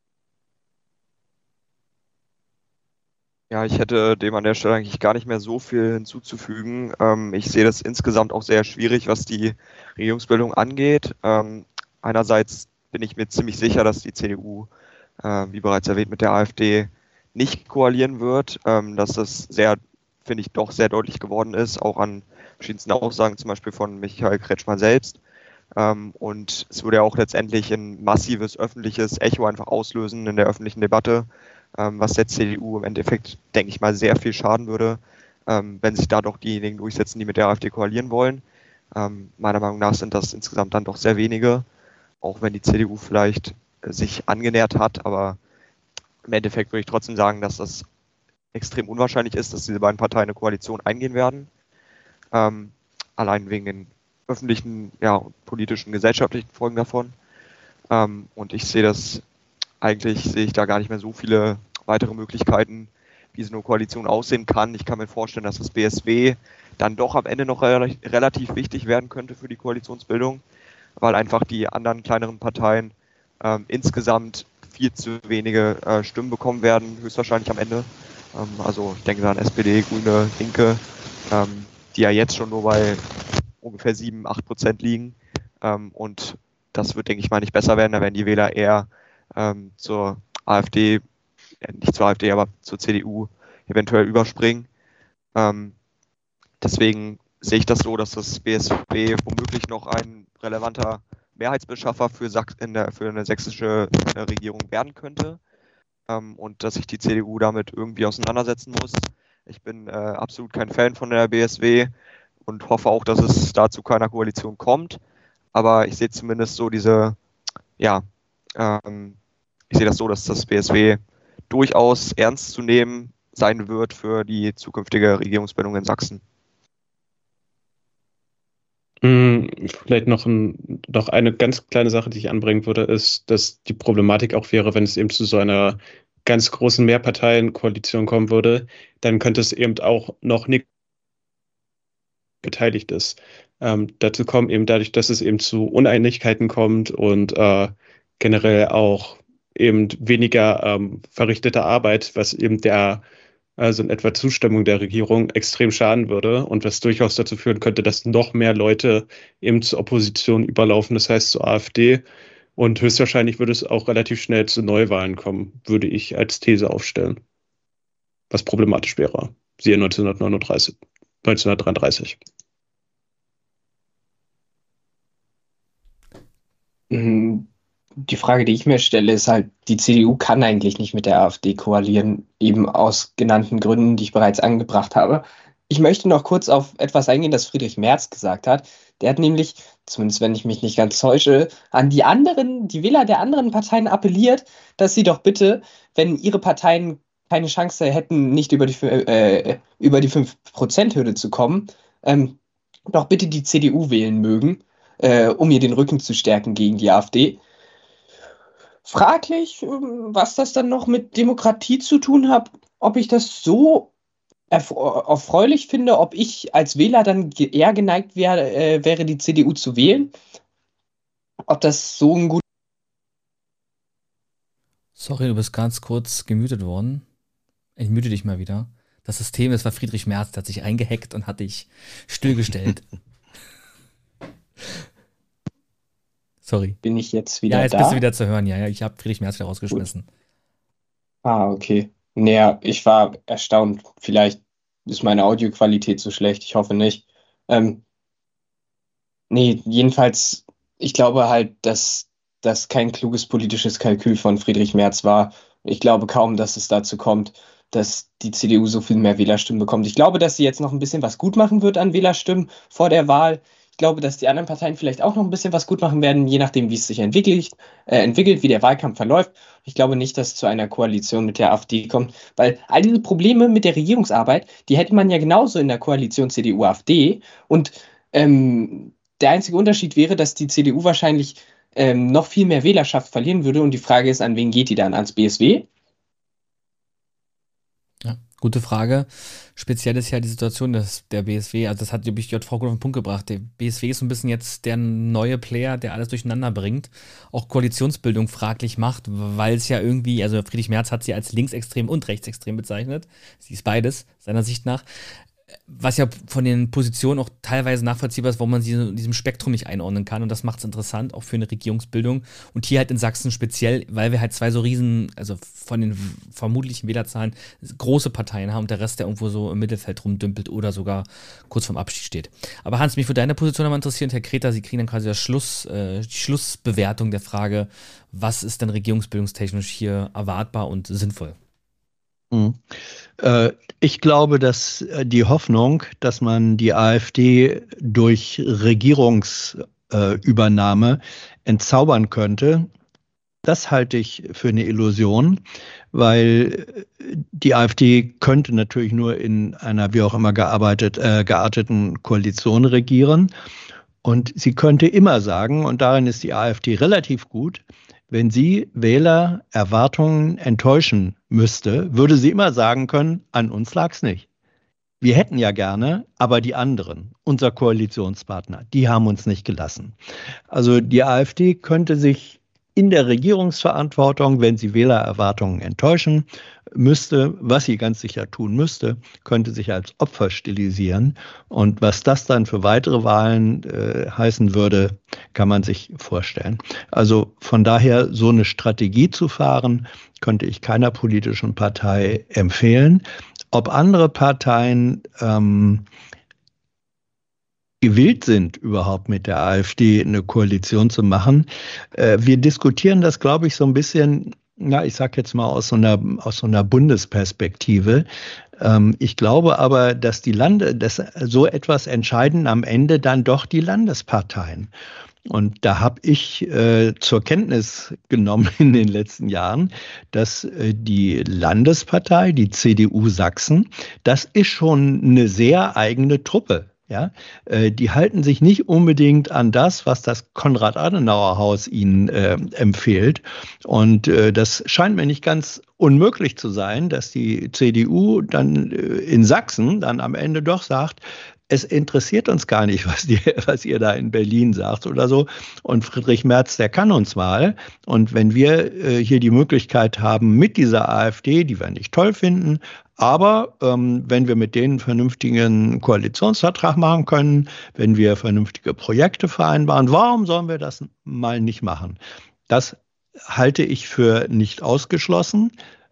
[SPEAKER 8] Ja, ich hätte dem an der Stelle eigentlich gar nicht mehr so viel hinzuzufügen. Ähm, ich sehe das insgesamt auch sehr schwierig, was die Regierungsbildung angeht. Ähm, einerseits bin ich mir ziemlich sicher, dass die C D U, äh, wie bereits erwähnt, mit der AfD nicht koalieren wird, ähm, dass das sehr, finde ich, doch sehr deutlich geworden ist, auch an verschiedensten Aussagen, zum Beispiel von Michael Kretschmer selbst. Ähm, und es würde ja auch letztendlich ein massives öffentliches Echo einfach auslösen in der öffentlichen Debatte, ähm, was der C D U im Endeffekt, denke ich mal, sehr viel schaden würde, ähm, wenn sich da doch diejenigen durchsetzen, die mit der AfD koalieren wollen. Ähm, meiner Meinung nach sind das insgesamt dann doch sehr wenige, auch wenn die C D U vielleicht äh, sich angenähert hat, aber im Endeffekt würde ich trotzdem sagen, dass das extrem unwahrscheinlich ist, dass diese beiden Parteien eine Koalition eingehen werden. Ähm, allein wegen den öffentlichen, ja, politischen, gesellschaftlichen Folgen davon. Ähm, und ich sehe das, eigentlich sehe ich da gar nicht mehr so viele weitere Möglichkeiten, wie so eine Koalition aussehen kann. Ich kann mir vorstellen, dass das B S W dann doch am Ende noch re- relativ wichtig werden könnte für die Koalitionsbildung, weil einfach die anderen kleineren Parteien ähm, insgesamt viel zu wenige äh, Stimmen bekommen werden, höchstwahrscheinlich am Ende. Ähm, also ich denke da an S P D, Grüne, Linke, ähm, die ja jetzt schon nur bei ungefähr sieben, acht Prozent liegen. Ähm, und das wird, denke ich mal, nicht besser werden. Da werden die Wähler eher ähm, zur AfD, äh, nicht zur AfD, aber zur C D U eventuell überspringen. Ähm, deswegen sehe ich das so, dass das B S W womöglich noch ein relevanter Mehrheitsbeschaffer für, Sach- in der, für eine sächsische äh, Regierung werden könnte. Ähm, und dass sich die C D U damit irgendwie auseinandersetzen muss. Ich bin äh, absolut kein Fan von der B S W und hoffe auch, dass es da zu keiner Koalition kommt. Aber ich sehe zumindest so diese, ja, ähm, ich sehe das so, dass das B S W durchaus ernst zu nehmen sein wird für die zukünftige Regierungsbildung in Sachsen.
[SPEAKER 7] Vielleicht noch, ein, noch eine ganz kleine Sache, die ich anbringen würde, ist, dass die Problematik auch wäre, wenn es eben zu so einer ganz großen Mehrparteienkoalition kommen würde, dann könnte es eben auch noch nicht beteiligt ist. Ähm, dazu kommen eben dadurch, dass es eben zu Uneinigkeiten kommt und äh, generell auch eben weniger ähm, verrichtete Arbeit, was eben der, also in etwa Zustimmung der Regierung extrem schaden würde und was durchaus dazu führen könnte, dass noch mehr Leute eben zur Opposition überlaufen, das heißt zur AfD. Und höchstwahrscheinlich würde es auch relativ schnell zu Neuwahlen kommen, würde ich als These aufstellen. Was problematisch wäre. Siehe neunzehnhundertneununddreißig, neunzehnhundertdreiunddreißig.
[SPEAKER 6] Die Frage, die ich mir stelle, ist halt, die C D U kann eigentlich nicht mit der AfD koalieren, eben aus genannten Gründen, die ich bereits angebracht habe. Ich möchte noch kurz auf etwas eingehen, das Friedrich Merz gesagt hat. Der hat nämlich, zumindest wenn ich mich nicht ganz täusche, an die anderen, die Wähler der anderen Parteien appelliert, dass sie doch bitte, wenn ihre Parteien keine Chance hätten, nicht über die, äh, über die fünf Prozent Hürde zu kommen, ähm, doch bitte die C D U wählen mögen, äh, um ihr den Rücken zu stärken gegen die AfD. Fraglich, was das dann noch mit Demokratie zu tun hat, ob ich das so erfreulich finde, ob ich als Wähler dann eher geneigt wäre, äh, wäre die C D U zu wählen. Ob das so ein gut.
[SPEAKER 5] Sorry, du bist ganz kurz gemütet worden. Ich müte dich mal wieder. Das System, es war Friedrich Merz, der hat sich eingehackt und hat dich stillgestellt. Sorry.
[SPEAKER 6] Bin ich jetzt wieder da?
[SPEAKER 5] Ja, jetzt
[SPEAKER 6] da?
[SPEAKER 5] bist du wieder zu hören. Ja, ja, ich habe Friedrich Merz wieder rausgeschmissen.
[SPEAKER 6] Gut. Ah, okay. Naja, ich war erstaunt. Vielleicht ist meine Audioqualität so schlecht. Ich hoffe nicht. Ähm, nee, jedenfalls, ich glaube halt, dass das kein kluges politisches Kalkül von Friedrich Merz war. Ich glaube kaum, dass es dazu kommt, dass die C D U so viel mehr Wählerstimmen bekommt. Ich glaube, dass sie jetzt noch ein bisschen was gut machen wird an Wählerstimmen vor der Wahl. Ich glaube, dass die anderen Parteien vielleicht auch noch ein bisschen was gut machen werden, je nachdem, wie es sich entwickelt, äh, entwickelt, wie der Wahlkampf verläuft. Ich glaube nicht, dass es zu einer Koalition mit der AfD kommt, weil all diese Probleme mit der Regierungsarbeit, die hätte man ja genauso in der Koalition C D U AfD. Und ähm, der einzige Unterschied wäre, dass die C D U wahrscheinlich ähm, noch viel mehr Wählerschaft verlieren würde. Und die Frage ist, an wen geht die dann? Ans B S W?
[SPEAKER 5] Ja, gute Frage. Speziell ist ja die Situation, dass der B S W, also das hat, glaube ich, J V gut auf den Punkt gebracht. Der B S W ist so ein bisschen jetzt der neue Player, der alles durcheinander bringt, auch Koalitionsbildung fraglich macht, weil es ja irgendwie, also Friedrich Merz hat sie als linksextrem und rechtsextrem bezeichnet. Sie ist beides, seiner Sicht nach. Was ja von den Positionen auch teilweise nachvollziehbar ist, warum man sie in diesem Spektrum nicht einordnen kann. Und das macht es interessant, auch für eine Regierungsbildung. Und hier halt in Sachsen speziell, weil wir halt zwei so riesen, also von den vermutlichen Wählerzahlen, große Parteien haben und der Rest, der irgendwo so im Mittelfeld rumdümpelt oder sogar kurz vorm Abstieg steht. Aber Hans, mich würde deine Position nochmal interessieren. Herr Kreter, Sie kriegen dann quasi das Schluss, äh, die Schlussbewertung der Frage, was ist denn regierungsbildungstechnisch hier erwartbar und sinnvoll?
[SPEAKER 9] Hm. Äh, ich glaube, dass äh, die Hoffnung, dass man die AfD durch Regierungsübernahme äh, entzaubern könnte, das halte ich für eine Illusion, weil die AfD könnte natürlich nur in einer wie auch immer gearbeitet, äh, gearteten Koalition regieren. Und sie könnte immer sagen, und darin ist die AfD relativ gut, wenn sie Wähler Erwartungen enttäuschen müsste, würde sie immer sagen können, an uns lag's nicht. Wir hätten ja gerne, aber die anderen, unser Koalitionspartner, die haben uns nicht gelassen. Also die AfD könnte sich in der Regierungsverantwortung, wenn sie Wählererwartungen enttäuschen müsste, was sie ganz sicher tun müsste, könnte sich als Opfer stilisieren. Und was das dann für weitere Wahlen äh, heißen würde, kann man sich vorstellen. Also von daher, so eine Strategie zu fahren, könnte ich keiner politischen Partei empfehlen. Ob andere Parteien ähm, gewillt sind, überhaupt mit der AfD eine Koalition zu machen. Äh, wir diskutieren das, glaube ich, so ein bisschen, ja, ich sage jetzt mal aus so einer, aus so einer Bundesperspektive. Ähm, ich glaube aber, dass die Lande, dass so etwas entscheiden am Ende dann doch die Landesparteien. Und da habe ich äh, zur Kenntnis genommen in den letzten Jahren, dass äh, die Landespartei, die C D U Sachsen, das ist schon eine sehr eigene Truppe. Ja, äh, die halten sich nicht unbedingt an das, was das Konrad-Adenauer-Haus ihnen äh, empfiehlt. Und äh, das scheint mir nicht ganz unmöglich zu sein, dass die C D U dann äh, in Sachsen dann am Ende doch sagt, es interessiert uns gar nicht, was, die, was ihr da in Berlin sagt oder so. Und Friedrich Merz, der kann uns mal. Und wenn wir äh, hier die Möglichkeit haben, mit dieser AfD, die wir nicht toll finden, aber ähm, wenn wir mit denen einen vernünftigen Koalitionsvertrag machen können, wenn wir vernünftige Projekte vereinbaren, warum sollen wir das mal nicht machen? Das halte ich für nicht ausgeschlossen.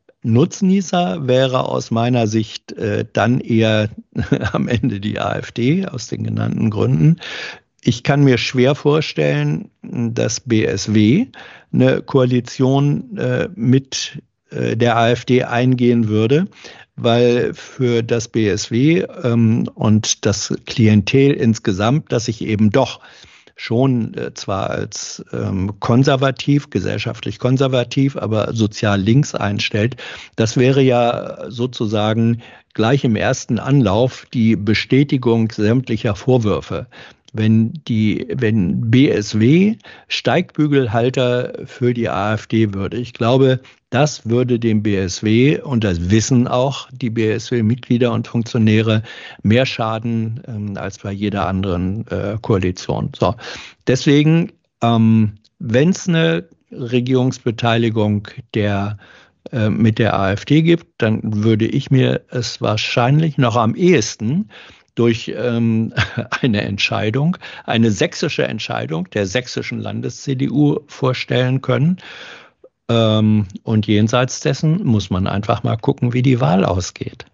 [SPEAKER 9] Nutznießer wäre aus meiner Sicht äh, dann eher am Ende die AfD aus den genannten Gründen. Ich kann mir schwer vorstellen, dass B S W eine Koalition äh, mit äh, der AfD eingehen würde, weil für das B S W ähm, und das Klientel insgesamt, das sich eben doch schon äh, zwar als ähm, konservativ, gesellschaftlich konservativ, aber sozial links einstellt, das wäre ja sozusagen gleich im ersten Anlauf die Bestätigung sämtlicher Vorwürfe. Wenn die, wenn B S W Steigbügelhalter für die AfD würde, ich glaube, das würde dem B S W, und das wissen auch die B S W-Mitglieder und Funktionäre, mehr schaden ähm, als bei jeder anderen äh, Koalition. So, deswegen, ähm, wenn es eine Regierungsbeteiligung der äh, mit der AfD gibt, dann würde ich mir es wahrscheinlich noch am ehesten durch ähm, eine Entscheidung, eine sächsische Entscheidung der sächsischen Landes-C D U vorstellen können. Ähm, und jenseits dessen muss man einfach mal gucken, wie die Wahl ausgeht.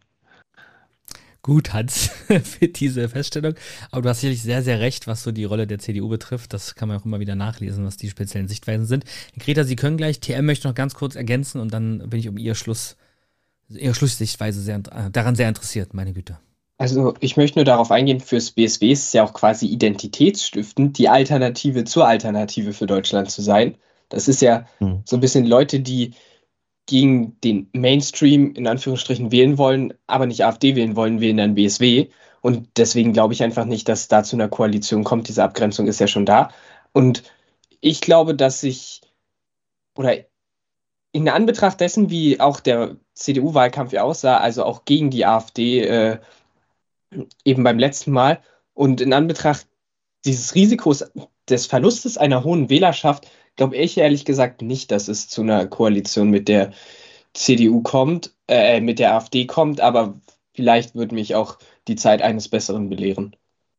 [SPEAKER 5] Gut, Hans, für diese Feststellung. Aber du hast sicherlich sehr, sehr recht, was so die Rolle der C D U betrifft. Das kann man auch immer wieder nachlesen, was die speziellen Sichtweisen sind. Greta, Sie können gleich. T M möchte noch ganz kurz ergänzen und dann bin ich um Ihr Schluss, Ihre Schlusssichtweise sehr, daran sehr interessiert, meine Güte.
[SPEAKER 6] Also ich möchte nur darauf eingehen, fürs B S W ist es ja auch quasi identitätsstiftend, die Alternative zur Alternative für Deutschland zu sein. Das ist ja hm. so ein bisschen Leute, die gegen den Mainstream in Anführungsstrichen wählen wollen, aber nicht AfD wählen wollen, wählen dann B S W. Und deswegen glaube ich einfach nicht, dass es da zu einer Koalition kommt. Diese Abgrenzung ist ja schon da. Und ich glaube, dass sich, oder in Anbetracht dessen, wie auch der C D U-Wahlkampf ja aussah, also auch gegen die AfD äh, eben beim letzten Mal, und in Anbetracht dieses Risikos des Verlustes einer hohen Wählerschaft, glaube ich ehrlich gesagt nicht, dass es zu einer Koalition mit der C D U kommt, äh, mit der AfD kommt, aber vielleicht wird mich auch die Zeit eines Besseren belehren.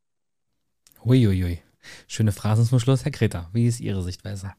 [SPEAKER 5] Uiuiui. Schöne Phrasen zum Schluss. Herr Greta, wie ist Ihre Sichtweise?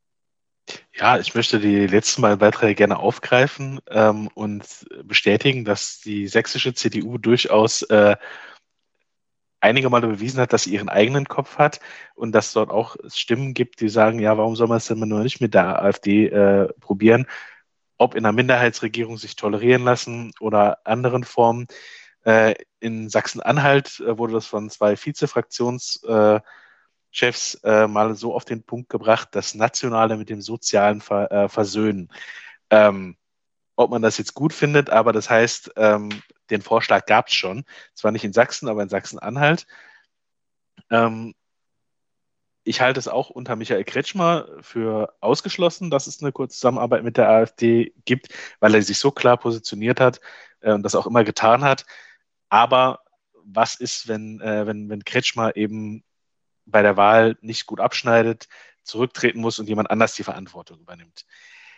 [SPEAKER 10] Ja, ich möchte die letzten beiden Beiträge gerne aufgreifen ähm, und bestätigen, dass die sächsische C D U durchaus äh, einige Male bewiesen hat, dass sie ihren eigenen Kopf hat und dass dort auch Stimmen gibt, die sagen, ja, warum soll man es denn nur nicht mit der AfD äh, probieren? Ob in einer Minderheitsregierung sich tolerieren lassen oder anderen Formen. Äh, in Sachsen-Anhalt äh, wurde das von zwei Vizefraktionschefs äh, mal so auf den Punkt gebracht, das Nationale mit dem Sozialen ver, äh, versöhnen. Ähm, ob man das jetzt gut findet, aber das heißt, ähm, den Vorschlag gab es schon. Zwar nicht in Sachsen, aber in Sachsen-Anhalt. Ähm, ich halte es auch unter Michael Kretschmer für ausgeschlossen, dass es eine kurze Zusammenarbeit mit der AfD gibt, weil er sich so klar positioniert hat äh, und das auch immer getan hat. Aber was ist, wenn, äh, wenn, wenn Kretschmer eben bei der Wahl nicht gut abschneidet, zurücktreten muss und jemand anders die Verantwortung übernimmt?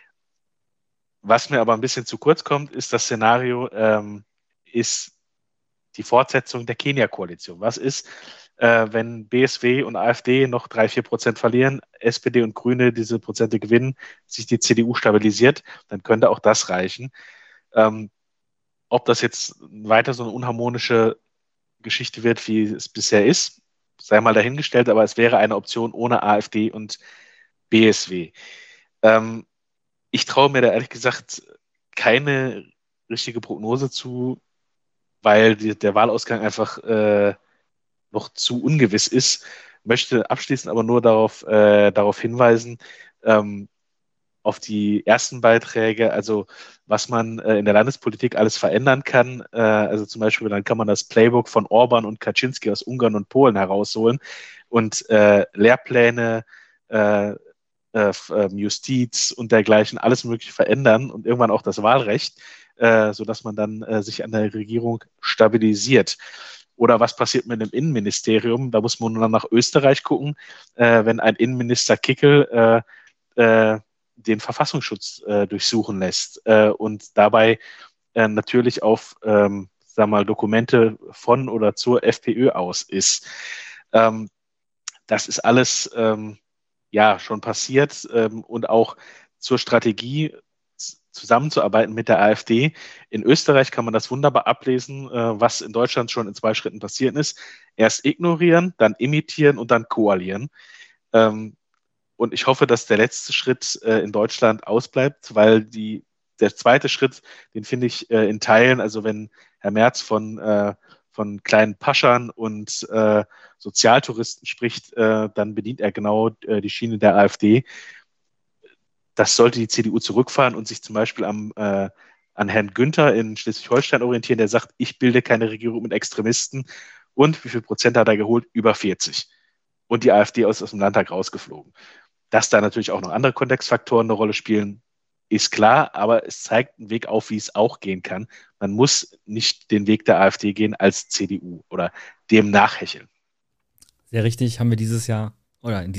[SPEAKER 10] Was mir aber ein bisschen zu kurz kommt, ist das Szenario, ähm, ist die Fortsetzung der Kenia-Koalition. Was ist, äh, wenn B S W und AfD noch drei, vier Prozent verlieren, S P D und Grüne diese Prozente gewinnen, sich die C D U stabilisiert, dann könnte auch das reichen. Ähm, ob das jetzt weiter so eine unharmonische Geschichte wird, wie es bisher ist, sei mal dahingestellt, aber es wäre eine Option ohne AfD und B S W. Ähm, ich traue mir da ehrlich gesagt keine richtige Prognose zu, weil die, der Wahlausgang einfach äh, noch zu ungewiss ist. Möchte abschließend aber nur darauf, äh, darauf hinweisen, ähm, auf die ersten Beiträge, also was man äh, in der Landespolitik alles verändern kann. Äh, also zum Beispiel, dann kann man das Playbook von Orban und Kaczynski aus Ungarn und Polen herausholen und äh, Lehrpläne, äh, äh, Justiz und dergleichen, alles Mögliche verändern und irgendwann auch das Wahlrecht, äh, sodass man dann äh, sich an der Regierung stabilisiert. Oder was passiert mit dem Innenministerium? Da muss man dann nach Österreich gucken, äh, wenn ein Innenminister Kickl äh, äh, den Verfassungsschutz äh, durchsuchen lässt äh, und dabei äh, natürlich auf ähm, sag mal, Dokumente von oder zur FPÖ aus ist. Ähm, das ist alles ähm, ja schon passiert ähm, und auch zur Strategie zusammenzuarbeiten mit der AfD. In Österreich kann man das wunderbar ablesen, äh, was in Deutschland schon in zwei Schritten passiert ist. Erst ignorieren, dann imitieren und dann koalieren. Ähm, Und ich hoffe, dass der letzte Schritt äh, in Deutschland ausbleibt, weil die, der zweite Schritt, den finde ich äh, in Teilen, also wenn Herr Merz von, äh, von kleinen Paschern und äh, Sozialtouristen spricht, äh, dann bedient er genau äh, die Schiene der AfD. Das sollte die C D U zurückfahren und sich zum Beispiel am, äh, an Herrn Günther in Schleswig-Holstein orientieren, der sagt, ich bilde keine Regierung mit Extremisten. Und wie viel Prozent hat er geholt? Über vierzig. Und die AfD ist aus dem Landtag rausgeflogen. Dass da natürlich auch noch andere Kontextfaktoren eine Rolle spielen, ist klar, aber es zeigt einen Weg auf, wie es auch gehen kann. Man muss nicht den Weg der AfD gehen als C D U oder dem nachhecheln.
[SPEAKER 5] Sehr richtig, haben wir dieses Jahr oder in diesem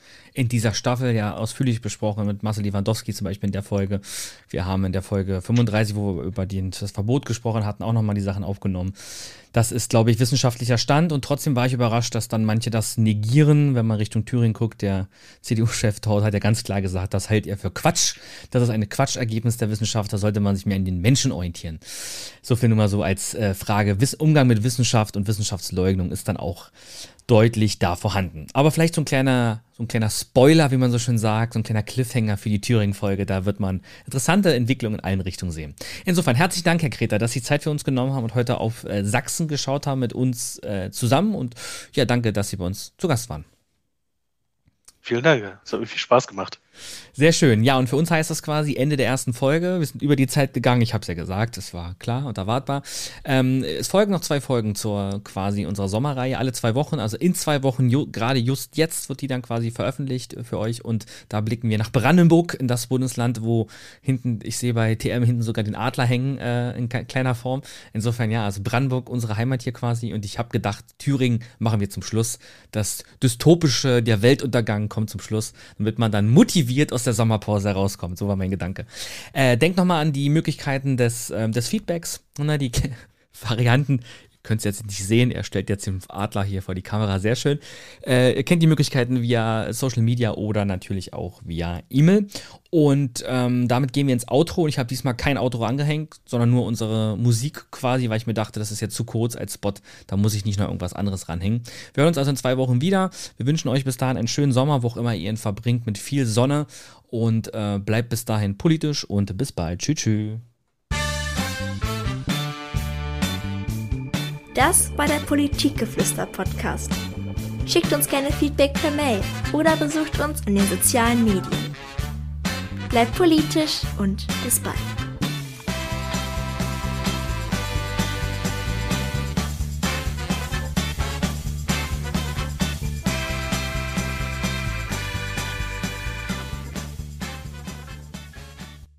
[SPEAKER 5] in dieser Staffel ja ausführlich besprochen, mit Marcel Lewandowski zum Beispiel in der Folge. Wir haben in der Folge fünfunddreißig, wo wir über den, das Verbot gesprochen hatten, auch nochmal die Sachen aufgenommen. Das ist, glaube ich, wissenschaftlicher Stand und trotzdem war ich überrascht, dass dann manche das negieren, wenn man Richtung Thüringen guckt. Der C D U-Chef dort hat ja ganz klar gesagt, das hält er für Quatsch. Das ist ein Quatschergebnis der Wissenschaft, da sollte man sich mehr an den Menschen orientieren. So viel nur mal so als äh, Frage. Wiss- Umgang mit Wissenschaft und Wissenschaftsleugnung ist dann auch deutlich da vorhanden. Aber vielleicht so ein kleiner, so ein kleiner Spoiler, wie man so schön sagt, so ein kleiner Cliffhanger für die Thüringen-Folge. Da wird man interessante Entwicklungen in allen Richtungen sehen. Insofern herzlichen Dank, Herr Kreter, dass Sie Zeit für uns genommen haben und heute auf äh, Sachsen geschaut haben mit uns äh, zusammen. Und ja, danke, dass Sie bei uns zu Gast waren.
[SPEAKER 10] Vielen Dank, es hat mir viel Spaß gemacht.
[SPEAKER 5] Sehr schön. Ja, und für uns heißt das quasi Ende der ersten Folge. Wir sind über die Zeit gegangen. Ich habe es ja gesagt, es war klar und erwartbar. Ähm, es folgen noch zwei Folgen zur quasi unserer Sommerreihe, alle zwei Wochen. Also in zwei Wochen, ju- gerade just jetzt wird die dann quasi veröffentlicht für euch. Und da blicken wir nach Brandenburg, in das Bundesland, wo hinten, ich sehe bei T M hinten sogar den Adler hängen, äh, in ke- kleiner Form. Insofern ja, also Brandenburg, unsere Heimat hier quasi. Und ich habe gedacht, Thüringen machen wir zum Schluss. Das Dystopische, der Weltuntergang kommt zum Schluss, damit man dann motiviert aus der Sommerpause herauskommt. So war mein Gedanke. Äh, denkt nochmal an die Möglichkeiten des, äh, des Feedbacks, ne, die Varianten. Ihr könnt es jetzt nicht sehen, er stellt jetzt den Adler hier vor die Kamera, sehr schön. Äh, ihr kennt die Möglichkeiten via Social Media oder natürlich auch via E-Mail. Und ähm, damit gehen wir ins Outro. Und ich habe diesmal kein Outro angehängt, sondern nur unsere Musik quasi, weil ich mir dachte, das ist jetzt zu kurz als Spot. Da muss ich nicht noch irgendwas anderes ranhängen. Wir hören uns also in zwei Wochen wieder. Wir wünschen euch bis dahin einen schönen Sommer, wo auch immer ihr ihn verbringt, mit viel Sonne. Und äh, bleibt bis dahin politisch und bis bald. Tschüss, tschüss.
[SPEAKER 1] Das war der Politikgeflüster-Podcast. Schickt uns gerne Feedback per Mail oder besucht uns in den sozialen Medien. Bleibt politisch und bis bald.